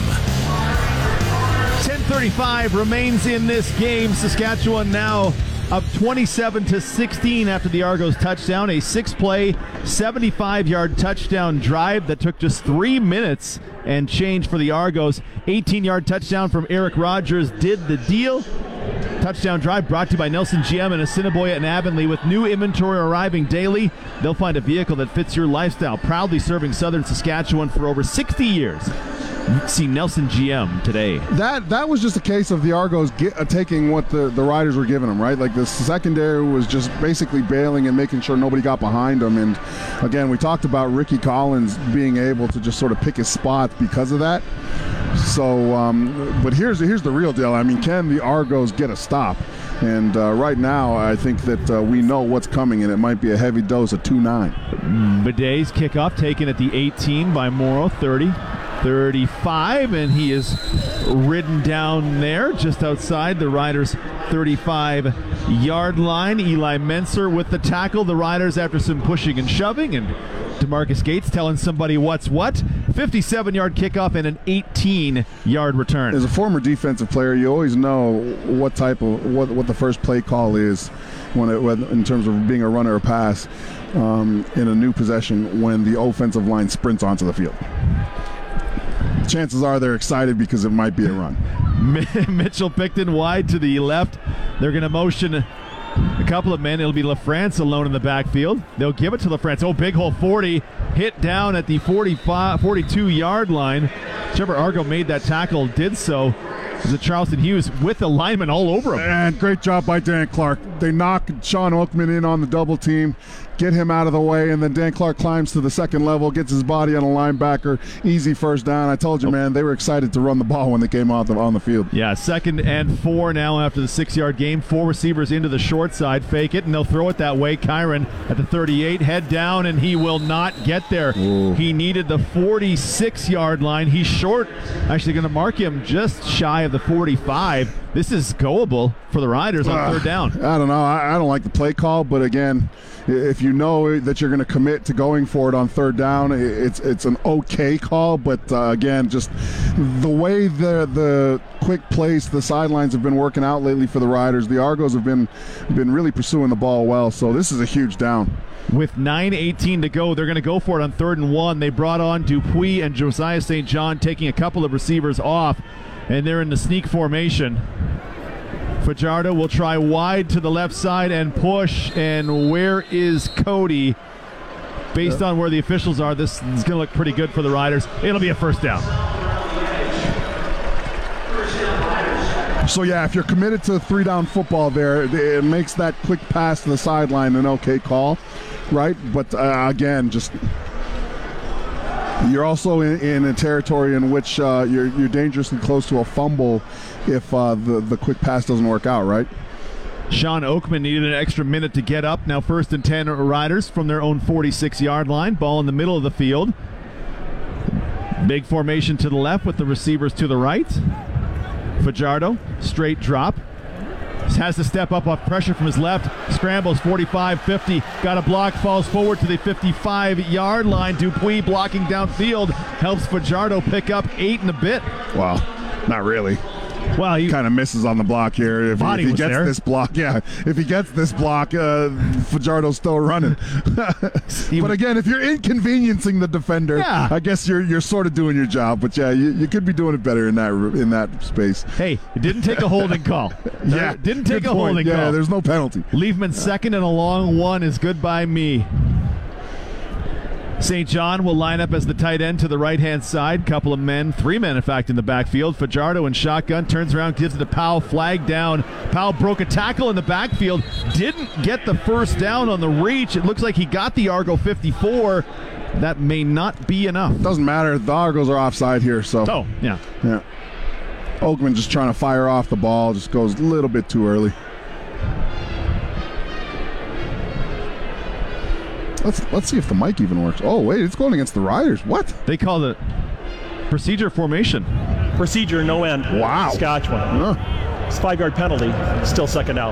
10:35 remains in this game. Saskatchewan now up 27-16 after the Argos touchdown. A 6-play, 75-yard touchdown drive that took just 3 minutes and change for the Argos. 18-yard touchdown from Eric Rogers did the deal. Touchdown drive brought to you by Nelson GM and Assiniboia and Avonlea. With new inventory arriving daily, they'll find a vehicle that fits your lifestyle. Proudly serving southern Saskatchewan for over 60 years. See Nelson GM today. That was just a case of the Argos taking what the Riders were giving them, right? Like the secondary was just basically bailing and making sure nobody got behind them. And again, we talked about Ricky Collins being able to just sort of pick his spot because of that. So, but here's the real deal. I mean, can the Argos get a stop? And right now, I think that we know what's coming, and it might be a heavy dose of 2-9. Bidet's kickoff taken at the 18 by Morrow, 30-35, and he is ridden down there just outside the Riders' 35-yard line. Eli Menser with the tackle. The Riders, after some pushing and shoving, and DeMarcus Gates telling somebody what's what. 57-yard kickoff and an 18-yard return. As a former defensive player, you always know what type of what the first play call is when in terms of being a runner or pass in a new possession when the offensive line sprints onto the field. Chances are they're excited because it might be a run. Mitchell Picton wide to the left. They're going to motion a couple of men. It'll be LaFrance alone in the backfield. They'll give it to LaFrance. Oh, big hole 40. Hit down at the 42-yard line. Trevor Argo made that tackle, did so. The Charleston Hughes with the lineman all over him. And great job by Dan Clark. They knock Sean Oakman in on the double team, get him out of the way, and then Dan Clark climbs to the second level, gets his body on a linebacker. Easy first down. I told you, man, they were excited to run the ball when they came out on the field. Yeah, 2nd and 4 now after the 6-yard gain. 4 receivers into the short side. Fake it, and they'll throw it that way. Kyron at the 38, head down, and he will not get there. Ooh. He needed the 46-yard line. He's short. Actually going to mark him just shy of the 45. This is goable for the Riders on third down. I don't know. I don't like the play call, but again, if you know that you're going to commit to going for it on third down, it's an okay call. But again, just the way the quick place, the sidelines have been working out lately for the Riders. The Argos have been really pursuing the ball well. So this is a huge down. With 9:18 to go, they're going to go for it on 3rd and 1. They brought on Dupuis and Josiah St. John, taking a couple of receivers off, and they're in the sneak formation. Fajardo will try wide to the left side and push, and where is Cody? Based on where the officials are, this is going to look pretty good for the Riders. It'll be a first down. So, yeah, if you're committed to 3-down football there, it makes that quick pass to the sideline an okay call, right? But, again, just you're also in a territory in which you're dangerously close to a fumble if the quick pass doesn't work out, right? Sean Oakman needed an extra minute to get up. Now 1st and 10 Riders from their own 46-yard line. Ball in the middle of the field. Big formation to the left with the receivers to the right. Fajardo, straight drop. Has to step up off pressure from his left. Scrambles 45, 50. Got a block, falls forward to the 55-yard line. Dupuis blocking downfield. Helps Fajardo pick up 8 and a bit. Wow, not really. Well, he kind of misses on the block here. If he gets there. this block, if he gets this block, Fajardo's still running. But again, if you're inconveniencing the defender, I guess you're sort of doing your job. But yeah, you could be doing it better in that space. Hey, it didn't take a holding call. Didn't take a holding call. Yeah, there's no penalty. Liefman 2nd and a long one is good by me. St. John will line up as the tight end to the right-hand side. Couple of men, 3 men, in fact, in the backfield. Fajardo in shotgun, turns around, gives it to Powell, flag down. Powell broke a tackle in the backfield, didn't get the first down on the reach. It looks like he got the Argo 54. That may not be enough. Doesn't matter. The Argos are offside here, so. Oh, yeah. Yeah. Oakman just trying to fire off the ball, just goes a little bit too early. Let's see if the mic even works. Oh, wait, it's going against the Riders. What? They call it procedure formation. Procedure, no end. Wow. Saskatchewan. It's a 5-yard penalty. Still second down.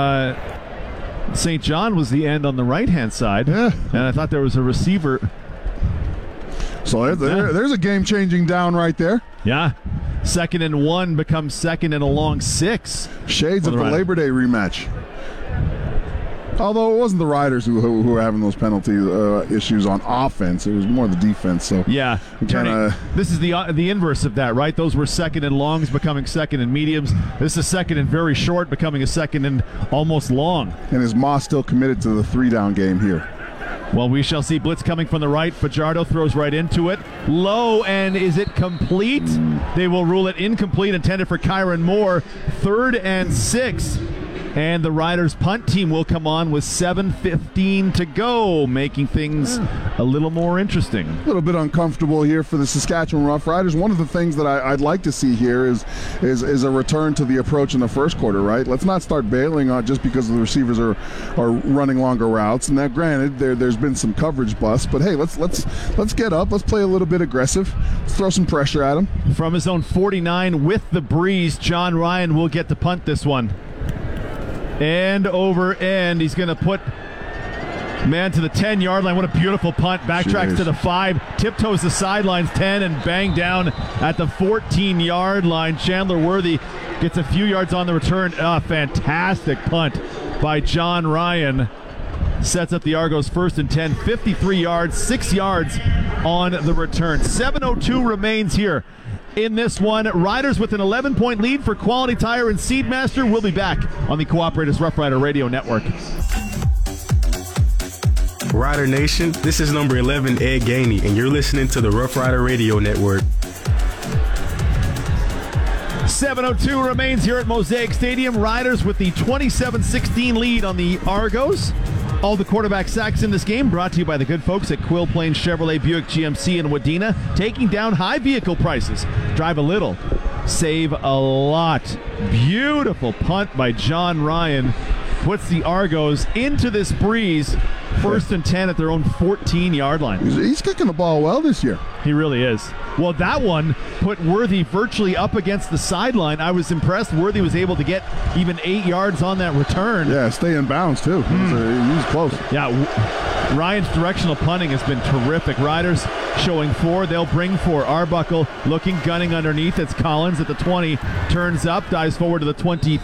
St. John was the end on the right-hand side. Yeah. And I thought there was a receiver. So there's a game-changing down right there. Yeah. 2nd and 1 becomes 2nd and a long 6. Shades of the Labor Day rematch. Although it wasn't the Riders who were having those penalty issues on offense. It was more the defense. So yeah. This is the inverse of that, right? Those were 2nd and longs becoming 2nd and mediums. This is 2nd and very short becoming a 2nd and almost long. And is Moss still committed to the 3-down game here? Well, we shall see. Blitz coming from the right. Fajardo throws right into it. Low, and is it complete? They will rule it incomplete, intended for Kyron Moore. 3rd and 6. And the Riders punt team will come on with 7:15 to go, making things a little more interesting. A little bit uncomfortable here for the Saskatchewan Roughriders. One of the things that I'd like to see here is a return to the approach in the first quarter, right? Let's not start bailing on just because the receivers are running longer routes. And now, granted, there's been some coverage busts, but hey, let's get up. Let's play a little bit aggressive. Let's throw some pressure at them. From his own 49 with the breeze, John Ryan will get to punt this one. End over end. He's going to put man to the 10-yard line. What a beautiful punt. Backtracks to the 5, tiptoes the sidelines 10, and bang down at the 14-yard line. Chandler Worthy gets a few yards on the return. Fantastic punt by John Ryan. Sets up the Argos 1st and 10, 53 yards, 6 yards on the return. 7:02 remains here in this one. Riders with an 11-point lead for Quality Tire and Seedmaster. We'll be back on the Cooperators Rough Rider Radio Network. Rider Nation, this is number 11, Ed Gainey, and you're listening to the Rough Rider Radio Network. 7:02 remains here at Mosaic Stadium. Riders with the 27-16 lead on the Argos. All the quarterback sacks in this game brought to you by the good folks at Quill Plains Chevrolet Buick GMC in Wadena, taking down high vehicle prices. Drive a little, save a lot. Beautiful punt by John Ryan. Puts the Argos into this breeze. 1st and 10 at their own 14-yard line. He's kicking the ball well this year. He really is. Well, that one put Worthy virtually up against the sideline. I was impressed. Worthy was able to get even 8 yards on that return. Yeah, stay in bounds, too. He's close. Yeah, Ryan's directional punting has been terrific. Riders showing 4. They'll bring 4. Arbuckle looking, gunning underneath. It's Collins at the 20. Turns up, dives forward to the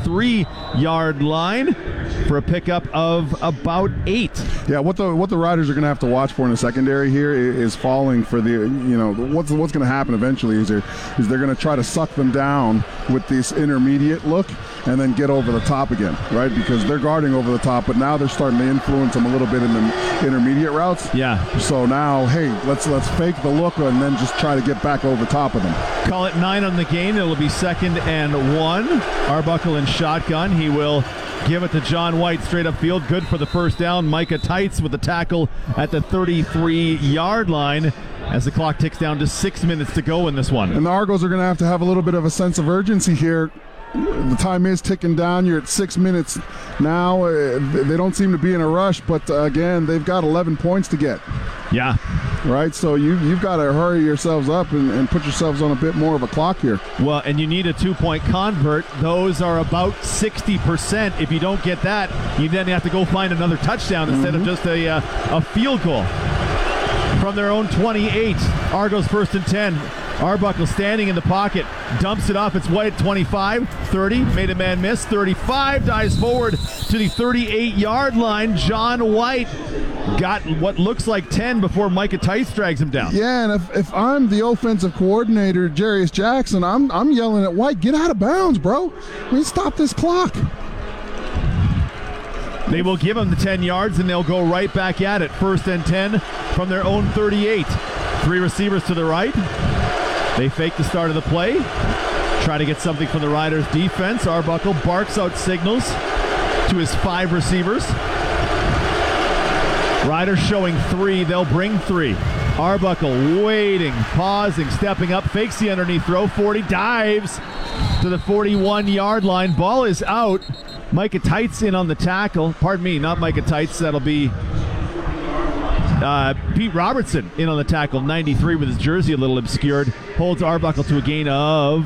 23-yard line for a pickup of about 8. Yeah, what the Riders are going to have to watch for in the secondary here is falling for the, what's going to happen eventually is they're going to try to suck them down with this intermediate look and then get over the top again, right? Because they're guarding over the top, but now they're starting to influence them a little bit in the intermediate routes. Yeah. So now, hey, let's fake the look and then just try to get back over top of them. Call it 9 on the game. It'll be 2nd and 1. Arbuckle in shotgun. He will give it to John White straight upfield. Good for the first down. Micah Tights with the tackle at the 33-yard line as the clock ticks down to 6 minutes to go in this one. And the Argos are going to have a little bit of a sense of urgency here. The time is ticking down. You're at 6 minutes now. They don't seem to be in a rush, but again, they've got 11 points to get. Yeah. Right, so you've got to hurry yourselves up and put yourselves on a bit more of a clock here. Well, and you need a 2-point convert. Those are about 60%. If you don't get that, you then have to go find another touchdown instead of just a field goal. From their own 28, Argos 1st and 10. Arbuckle standing in the pocket, dumps it off. It's White at 25, 30, made a man miss, 35, dives forward to the 38-yard line. John White got what looks like 10 before Micah Tice drags him down. Yeah, and if I'm the offensive coordinator, Jarius Jackson, I'm yelling at White, get out of bounds, bro. I mean, stop this clock. They will give them the 10 yards, and they'll go right back at it. 1st and 10 from their own 38. 3 receivers to the right. They fake the start of the play. Try to get something from the Riders' defense. Arbuckle barks out signals to his 5 receivers. Riders showing 3. They'll bring 3. Arbuckle waiting, pausing, stepping up, fakes the underneath throw. 40, dives to the 41-yard line. Ball is out. Micah Tights in on the tackle. Pardon me, not Micah Tights. That'll be Pete Robertson in on the tackle. 93 with his jersey a little obscured. Holds Arbuckle to a gain of...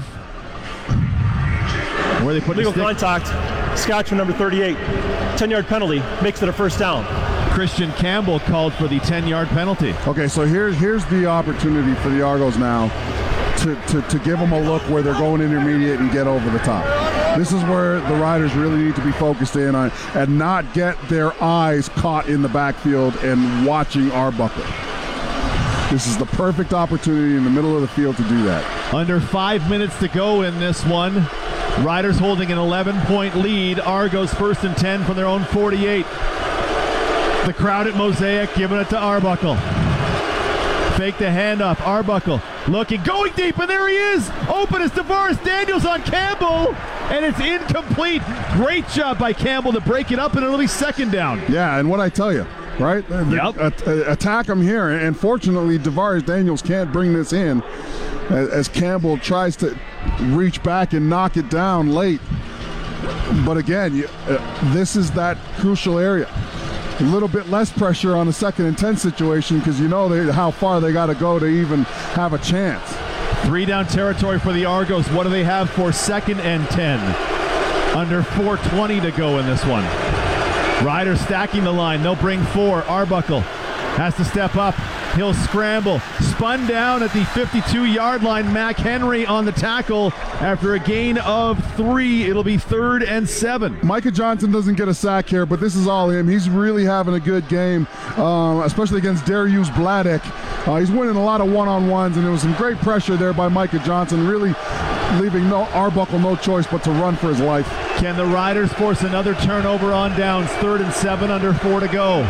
Where they put legal contact. Saskatchewan number 38. 10-yard penalty. Makes it a 1st down. Christian Campbell called for the 10-yard penalty. Okay, so here's the opportunity for the Argos now to give them a look where they're going intermediate and get over the top. This is where the Riders really need to be focused in on and not get their eyes caught in the backfield and watching Arbuckle. This is the perfect opportunity in the middle of the field to do that. Under 5 minutes to go in this one. Riders holding an 11-point lead. Argos 1st and 10 from their own 48. The crowd at Mosaic giving it to Arbuckle. Fake the handoff. Arbuckle looking, going deep, and there he is. Open is Tavares Daniels on Campbell, and it's incomplete. Great job by Campbell to break it up, and it'll be 2nd down. Yeah, and what I tell you, right? Attack him here, and fortunately, Tavares Daniels can't bring this in as Campbell tries to reach back and knock it down late. But again, this is that crucial area. A little bit less pressure on a 2nd and 10 situation because you know how far they got to go to even have a chance. 3 down territory for the Argos. What do they have for 2nd and 10? Under 4:20 to go in this one. Riders stacking the line. They'll bring 4. Arbuckle has to step up. He'll scramble. Spun down at the 52-yard line. Mac Henry on the tackle after a gain of 3. It'll be 3rd and 7. Micah Johnson doesn't get a sack here, but this is all him. He's really having a good game, especially against Darius Bladek. He's winning a lot of one-on-ones, and there was some great pressure there by Micah Johnson, really leaving Arbuckle no choice but to run for his life. Can the Riders force another turnover on downs? 3rd and 7, under 4 to go.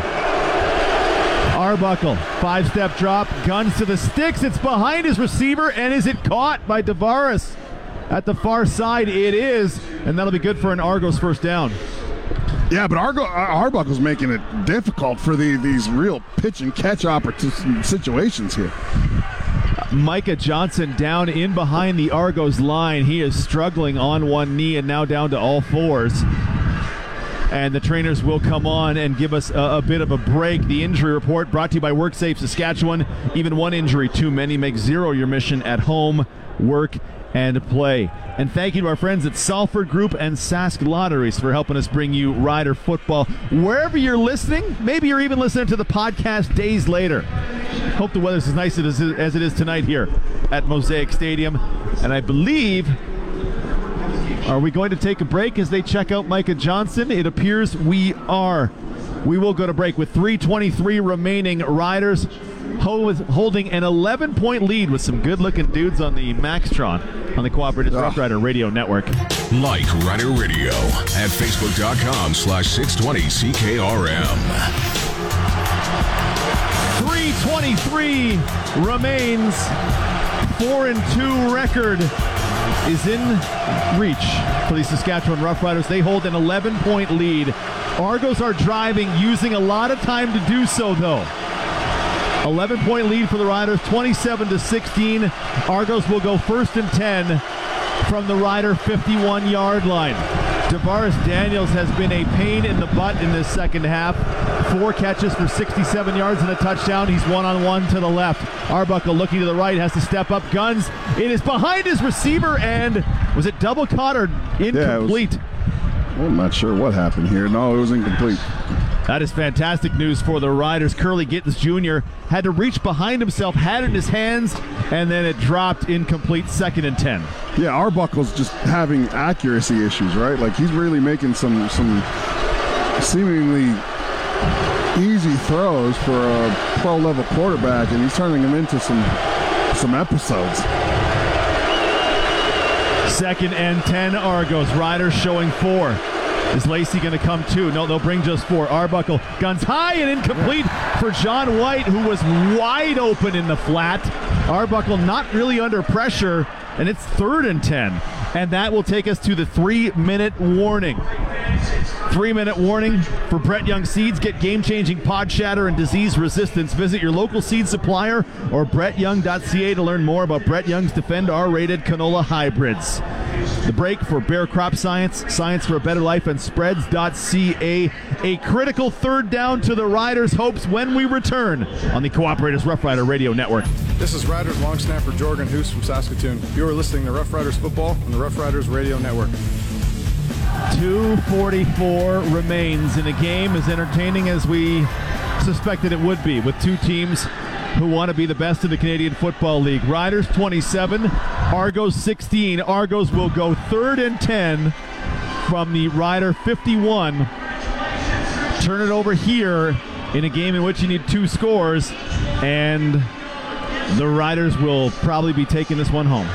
Arbuckle, 5-step drop, guns to the sticks. It's behind his receiver, and is it caught by Tavares? At the far side, it is, and that'll be good for an Argos 1st down. Yeah, but Arbuckle's making it difficult for these real pitch and catch situations here. Micah Johnson down in behind the Argos line. He is struggling on one knee and now down to all 4s. And the trainers will come on and give us a bit of a break. The injury report brought to you by WorkSafe Saskatchewan. Even one injury too many. Make zero your mission at home, work, and play. And thank you to our friends at Salford Group and Sask Lotteries for helping us bring you Rider football. Wherever you're listening, maybe you're even listening to the podcast days later. Hope the weather's as nice as it is tonight here at Mosaic Stadium. And I believe... Are we going to take a break as they check out Micah Johnson? It appears we are. We will go to break with 3:23 remaining. Riders holding an 11-point lead with some good-looking dudes on the Maxtron on the Cooperative Rough Rider Radio Network. Like Rider Radio at Facebook.com/620CKRM. 3:23 remains. 4-2 record is in reach for the Saskatchewan Roughriders. They hold an 11-point lead. Argos are driving, using a lot of time to do so, though. 11-point lead for the Riders, 27-16. Argos will go 1st and 10 from the Rider 51-yard line. Tavares Daniels has been a pain in the butt in this second half. 4 catches for 67 yards and a touchdown. He's one-on-one to the left. Arbuckle looking to the right, has to step up. Guns, it is behind his receiver, and was it double caught or incomplete? I'm not sure what happened here. No, it was incomplete. That is fantastic news for the Riders. Curly Gittens Jr. had to reach behind himself, had it in his hands, and then it dropped incomplete. 2nd and 10. Yeah, Arbuckle's just having accuracy issues, right? Like, he's really making some seemingly easy throws for a pro-level quarterback, and he's turning them into some episodes. 2nd and 10 Argos. Riders showing 4. Is Lacey going to come too? No, they'll bring just 4. Arbuckle guns high and incomplete for John White, who was wide open in the flat. Arbuckle not really under pressure, and it's 3rd and 10. And that will take us to the 3-minute warning. 3-minute warning for Brett Young Seeds. Get game-changing pod shatter and disease resistance. Visit your local seed supplier or brettyoung.ca to learn more about Brett Young's Defend R-rated canola hybrids. The break for Bear Crop Science, Science for a Better Life, and Spreads.ca. A critical 3rd down to the Riders' hopes when we return on the Cooperators Rough Rider Radio Network. This is Riders long snapper Jorgen Hoos from Saskatoon. You are listening to Rough Riders Football on the Rough Riders Radio Network. 2:44 remains in a game as entertaining as we suspected it would be, with two teams who want to be the best in the Canadian Football League. Riders 27, Argos 16. Argos will go 3rd and 10 from the Rider 51. Turn it over here in a game in which you need 2 scores, and the Riders will probably be taking this one home.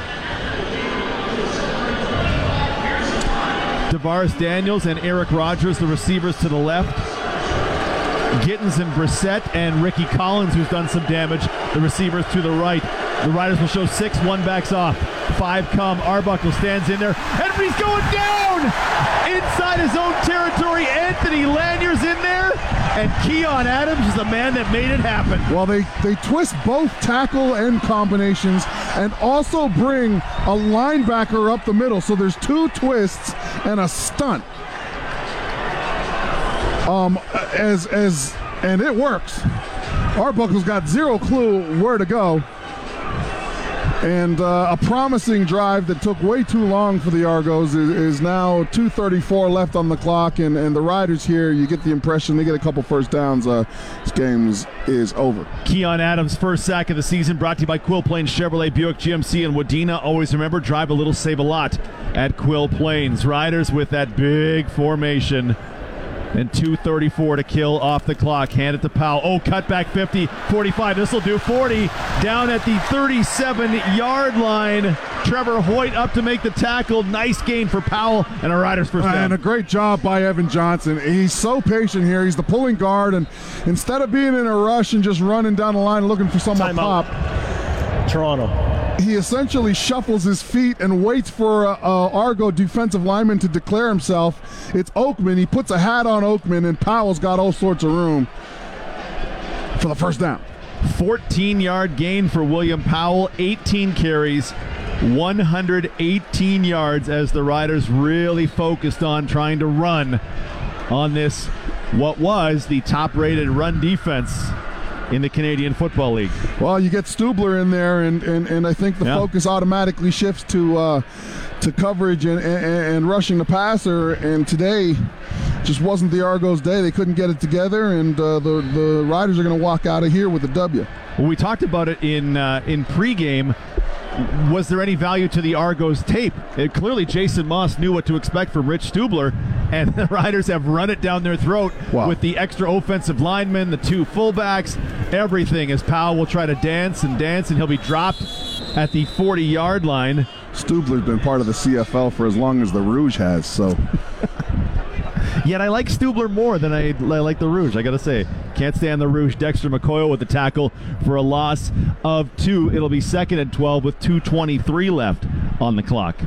Tavares Daniels and Eric Rogers, the receivers to the left. Gittins and Brissett and Ricky Collins, who's done some damage, the receivers to the right. The Riders will show 6, 1 backs off. 5 come. Arbuckle stands in there. Henry's going down! Inside his own territory. Anthony Lanier's in there. And Keon Adams is the man that made it happen. Well, they twist both tackle and combinations and also bring a linebacker up the middle. So there's 2 twists and a stunt. And it works. Arbuckle's got 0 clue where to go. And a promising drive that took way too long for the Argos is now 2:34 left on the clock, and the Riders here, you get the impression they get a couple first downs. This game is over. Keon Adams' first sack of the season, brought to you by Quill Plains Chevrolet, Buick GMC, and Wadena. Always remember, drive a little, save a lot at Quill Plains. Riders with that big formation. And 2:34 to kill off the clock. Hand it to Powell. Oh, cutback 50, 45. This will do 40. Down at the 37-yard line. Trevor Hoyt up to make the tackle. Nice gain for Powell and a Riders first down. And a great job by Evan Johnson. He's so patient here. He's the pulling guard, and instead of being in a rush and just running down the line looking for someone to pop, Toronto. he essentially shuffles his feet and waits for Argo defensive lineman to declare himself. It's Oakman. He puts a hat on Oakman, and Powell's got all sorts of room for the first down. 14-yard gain for William Powell. 18 carries, 118 yards as the Riders really focused on trying to run on this, what was the top-rated run defense in the Canadian Football League. Well, you get Stubler in there, and I think the focus automatically shifts to coverage and rushing the passer. And today just wasn't the Argos' day. They couldn't get it together, and the Riders are going to walk out of here with a W. Well, we talked about it in pregame. Was there any value to the Argos tape? Clearly, Jason Moss knew what to expect from Rich Stubler, and the Riders have run it down their throat with the extra offensive linemen, the 2 fullbacks, everything, as Powell will try to dance, and he'll be dropped at the 40-yard line. Stubler's been part of the CFL for as long as the Rouge has, so... Yet I like Stubler more than I like the Rouge, I got to say. Can't stand the Rouge. Dexter McCoy with the tackle for a loss of 2. It'll be 2nd and 12 with 2:23 left on the clock.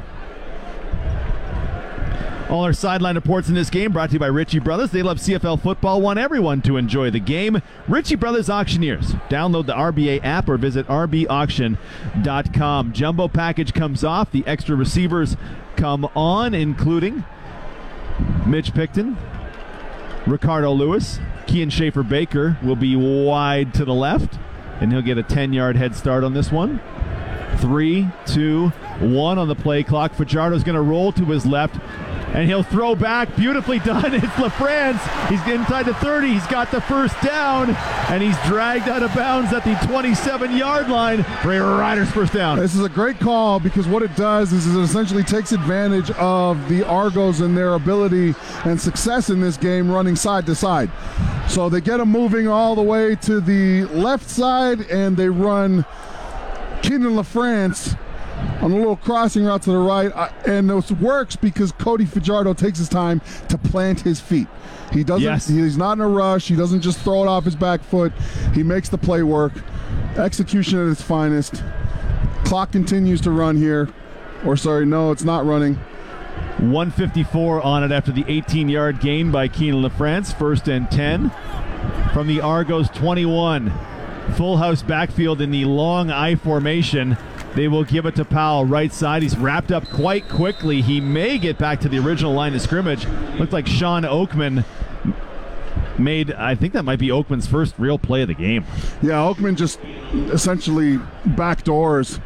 All our sideline reports in this game brought to you by Ritchie Brothers. They love CFL football, want everyone to enjoy the game. Ritchie Brothers Auctioneers. Download the RBA app or visit rbauction.com. Jumbo package comes off. The extra receivers come on, including Mitch Picton, Ricardo Lewis. Kean Schaefer-Baker will be wide to the left, and he'll get a 10-yard head start on this one. 3, 2, 1 on the play clock. Fajardo's going to roll to his left, and he'll throw back. Beautifully done. It's LaFrance. He's inside the 30. He's got the first down, and he's dragged out of bounds at the 27-yard line for a Riders first down. This is a great call, because what it does is it essentially takes advantage of the Argos and their ability and success in this game running side to side. So they get them moving all the way to the left side, and they run Keenan LaFrance on a little crossing route to the right, and this works because Cody Fajardo takes his time to plant his feet. He doesn't. Yes. He's not in a rush. He doesn't just throw it off his back foot. He makes the play work. Execution at its finest. Clock continues to run here. Or sorry, no, it's not running. 154 on it after the 18-yard gain by Keenan LaFrance. 1st and 10 from the Argos 21. Full house backfield in the long I formation. They will give it to Powell, right side. He's wrapped up quite quickly. He may get back to the original line of scrimmage. Looked like Sean Oakman made, I think that might be Oakman's first real play of the game. Yeah, Oakman just essentially backdoors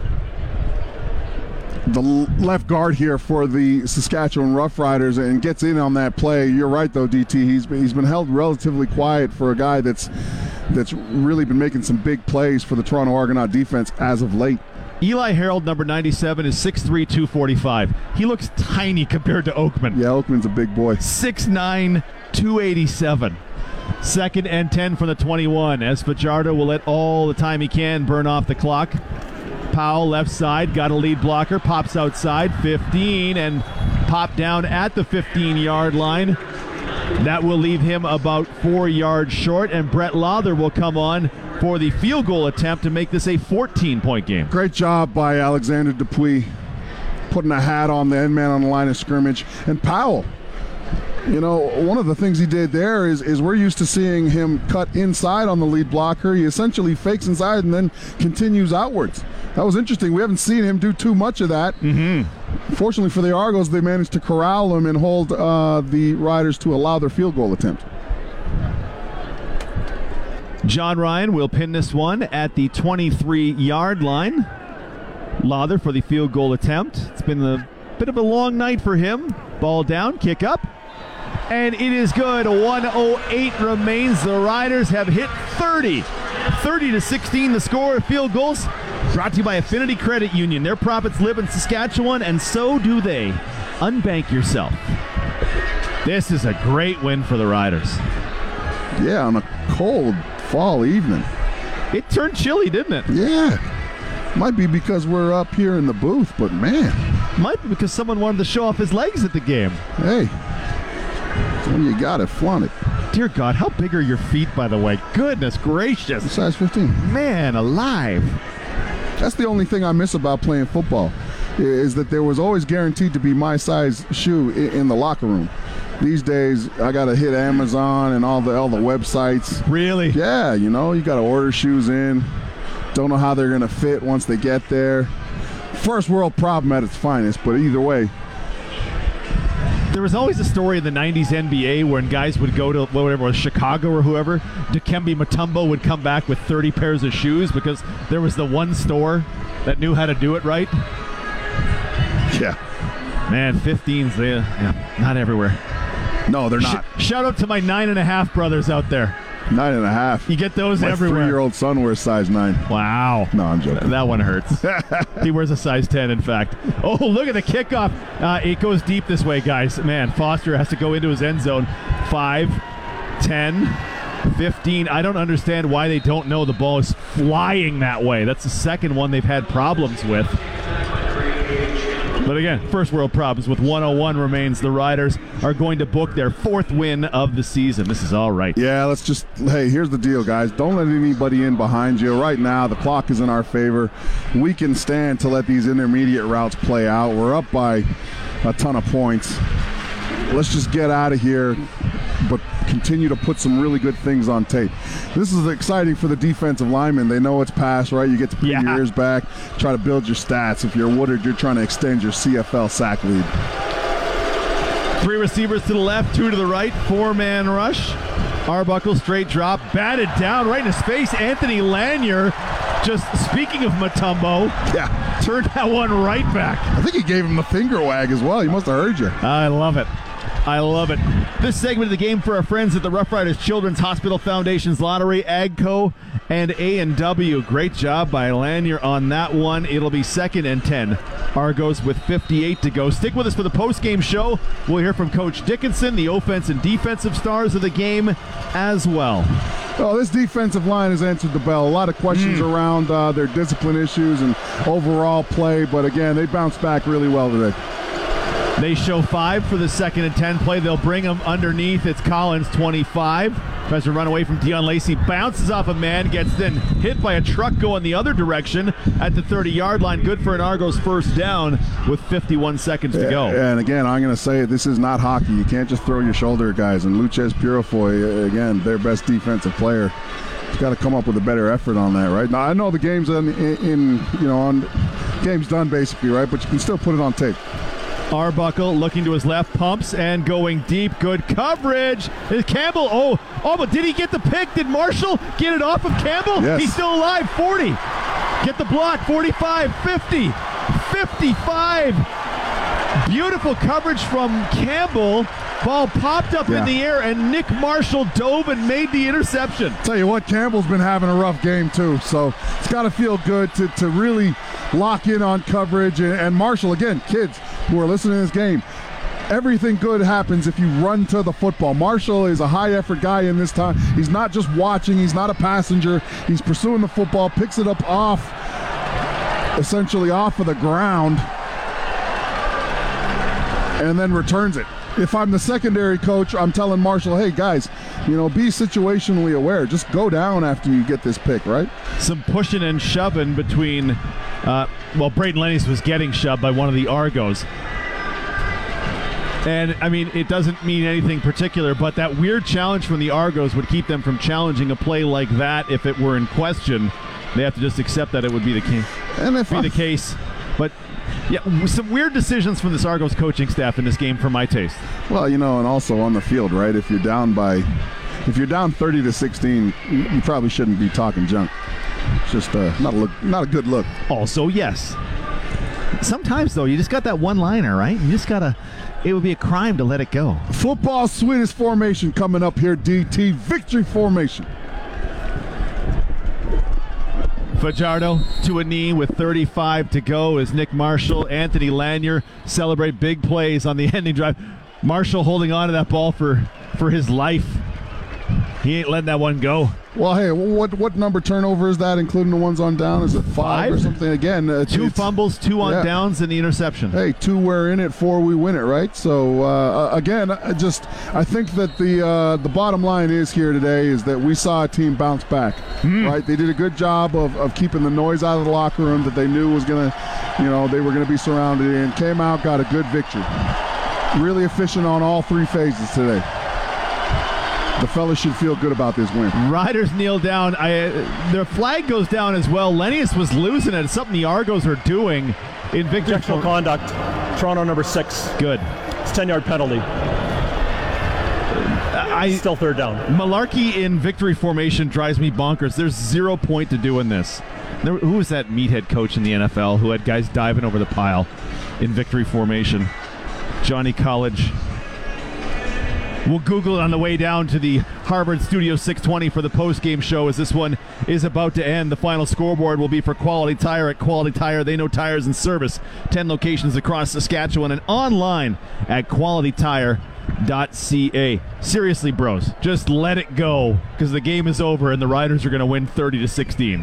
the left guard here for the Saskatchewan Roughriders and gets in on that play. You're right, though, DT. He's been held relatively quiet for a guy that's really been making some big plays for the Toronto Argonaut defense as of late. Eli Harold, number 97, is 6'3", 245. He looks tiny compared to Oakman. Yeah, Oakman's a big boy. 6'9", 287. 2nd and 10 from the 21, as Fajardo will let all the time he can burn off the clock. Powell, left side, got a lead blocker, pops outside, 15, and pop down at the 15-yard line. That will leave him about 4 yards short, and Brett Lawther will come on for the field goal attempt to make this a 14-point game. Great job by Alexander Dupuis, putting a hat on the end man on the line of scrimmage. And Powell, you know, one of the things he did there is we're used to seeing him cut inside on the lead blocker. He essentially fakes inside and then continues outwards. That was interesting. We haven't seen him do too much of that. Fortunately for the Argos, they managed to corral him and hold the Riders to allow their field goal attempt. John Ryan will pin this one at the 23-yard line. Lawther for the field goal attempt. It's been a bit of a long night for him. Ball down, kick up. And it is good. 1:08 remains. The Riders have hit 30. 30-16 the score of field goals. Brought to you by Affinity Credit Union. Their profits live in Saskatchewan, and so do they. Unbank yourself. This is a great win for the Riders. Yeah, on a cold fall evening. It turned chilly, didn't it? Yeah. Might be because we're up here in the booth, but man. Might be because someone wanted to show off his legs at the game. Hey, so you got it, flaunt it. Dear God, how big are your feet, by the way? Goodness gracious. Size 15. Man alive. That's the only thing I miss about playing football, is that there was always guaranteed to be my size shoe in the locker room. These days, I got to hit Amazon and all the websites. Really? Yeah, you know, you got to order shoes in. Don't know how they're going to fit once they get there. First world problem at its finest, but either way. There was always a story in the 90s NBA when guys would go to whatever it was, Chicago or whoever. Dikembe Mutombo would come back with 30 pairs of shoes because there was the one store that knew how to do it right. Yeah. Man, 15s, not everywhere. No, they're not. Shout out to my 9.5 brothers out there. 9.5. You get those everywhere. My 3-year-old son wears size 9. Wow. No, I'm joking. That one hurts. He wears a size 10, in fact. Oh, look at the kickoff. It goes deep this way, guys. Man, Foster has to go into his end zone. 5, 10, 15. I don't understand why they don't know the ball is flying that way. That's the second one they've had problems with. But again, first world problems. With 1:01 remains, the Riders are going to book their 4th win of the season. This is all right. Yeah, hey, here's the deal, guys. Don't let anybody in behind you. Right now, the clock is in our favor. We can stand to let these intermediate routes play out. We're up by a ton of points. Let's just get out of here, but continue to put some really good things on tape. This is exciting for the defensive linemen. They know it's pass, right? You get to put your ears back, try to build your stats. If you're Woodard, you're trying to extend your CFL sack lead. 3 receivers to the left, 2 to the right, 4-man rush. Arbuckle, straight drop, batted down right in his face. Anthony Lanier, just speaking of Mutombo, turned that one right back. I think he gave him the finger wag as well. He must have heard you. I love it. I love it. This segment of the game for our friends at the Rough Riders Children's Hospital Foundation's Lottery, AGCO, and A&W. Great job by Lanier on that one. It'll be 2nd and 10. Argos with 58 to go. Stick with us for the post-game show. We'll hear from Coach Dickinson, the offense and defensive stars of the game as well. Oh, this defensive line has answered the bell. A lot of questions around their discipline issues and overall play, but again, they bounced back really well today. They show 5 for the 2nd and 10 play. They'll bring them underneath. It's Collins, 25. Tries to run away from Dion Lacey. Bounces off a man. Gets then hit by a truck going the other direction at the 30-yard line. Good for an Argos first down with 51 seconds to go. And again, I'm going to say this is not hockey. You can't just throw your shoulder at guys. And Luchez Purifoy, again, their best defensive player, has got to come up with a better effort on that, right? Now, I know the game's on game's done basically, right? But you can still put it on tape. Arbuckle looking to his left, pumps and going deep. Good coverage. Is Campbell? Oh, but did he get the pick? Did Marshall get it off of Campbell? Yes. He's still alive. 40. Get the block. 45, 50, 55. Beautiful coverage from Campbell. Ball popped up in the air, and Nick Marshall dove and made the interception. Tell you what, Campbell's been having a rough game too, so it's got to feel good to really lock in on coverage. And Marshall, again, kids who are listening to this game, everything good happens if you run to the football. Marshall is a high-effort guy in this time. He's not just watching. He's not a passenger. He's pursuing the football, picks it up essentially off of the ground, and then returns it. If I'm the secondary coach, I'm telling Marshall, hey, guys, be situationally aware. Just go down after you get this pick, right? Some pushing and shoving between, Braden Lennies was getting shoved by one of the Argos. And, it doesn't mean anything particular, but that weird challenge from the Argos would keep them from challenging a play like that if it were in question. They have to just accept that it would be the case. But, yeah, some weird decisions from this Argos coaching staff in this game for my taste. Well, and also on the field, right? If you're down 30-16, you probably shouldn't be talking junk. It's just not a good look. Also, yes. Sometimes, though, you just got that one-liner, right? You just got to... It would be a crime to let it go. Football's sweetest formation coming up here, DT. Victory formation. Fajardo to a knee with 35 to go as Nick Marshall, Anthony Lanier celebrate big plays on the ending drive. Marshall holding on to that ball for his life. He ain't letting that one go. Well, hey, what number turnover is that, including the ones on down? Is it 5 or something? Again, 2 fumbles, 2 on downs, and the interception. Hey, 2 we're in it, 4 we win it, right? So, again, I think that the bottom line is here today is that we saw a team bounce back, right? They did a good job of keeping the noise out of the locker room that they knew was going to, they were going to be surrounded in. Came out, got a good victory. Really efficient on all 3 phases today. The fellas should feel good about this win. Riders kneel down. Their flag goes down as well. Lennius was losing it. It's something the Argos are doing in victory. Objectionable conduct. Toronto number 6. Good. It's 10-yard penalty. Still 3rd down. Malarkey in victory formation drives me bonkers. There's 0 point to do in this. Who was that meathead coach in the NFL who had guys diving over the pile in victory formation? Johnny College. We'll Google it on the way down to the Harvard Studio 620 for the post-game show as this one is about to end. The final scoreboard will be for Quality Tire at Quality Tire. They know tires and service. 10 locations across Saskatchewan and online at qualitytire.ca. Seriously, bros, just let it go because the game is over and the Riders are going to win 30-16.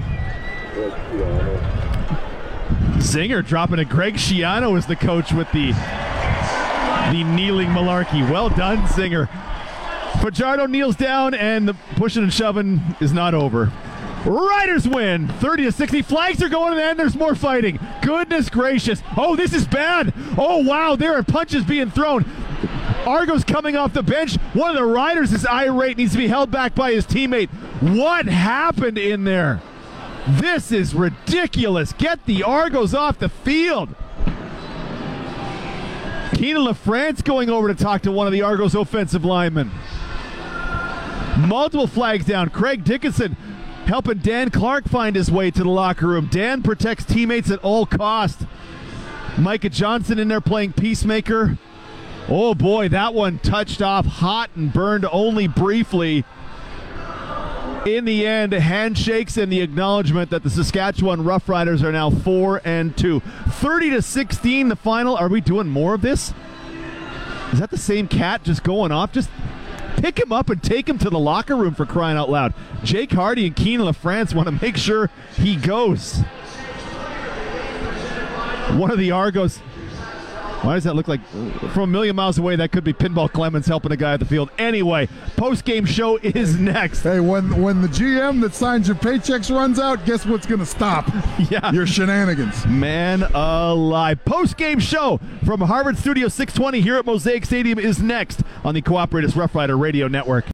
Zinger dropping a Greg Schiano as the coach with the kneeling Malarkey. Well done, Zinger. Fajardo kneels down, and the pushing and shoving is not over. Riders win 30-60. Flags are going, and there's more fighting. Goodness gracious. Oh, this is bad. Oh, wow, there are punches being thrown. Argos coming off the bench. One of the Riders is irate, needs to be held back by his teammate. What happened in there? This is ridiculous. Get the Argos off the field. Keenan LaFrance going over to talk to one of the Argos offensive linemen. Multiple flags down. Craig Dickinson helping Dan Clark find his way to the locker room. Dan protects teammates at all cost. Micah Johnson in there playing peacemaker. Oh boy, that one touched off hot and burned only briefly. In the end, handshakes and the acknowledgement that the Saskatchewan Roughriders are now 4-2. 30-16, the final. Are we doing more of this? Is that the same cat just going off? Just Pick him up and take him to the locker room, for crying out loud. Jake Hardy and Keenan LaFrance want to make sure he goes. One of the Argos. Why does that look like from a million miles away that could be Pinball Clemens helping a guy at the field? Anyway, post-game show is next. Hey, when the GM that signs your paychecks runs out, guess what's going to stop? Yeah. Your shenanigans. Man alive. Post-game show from Harvard Studio 620 here at Mosaic Stadium is next on the Cooperatives Rough Rider Radio Network.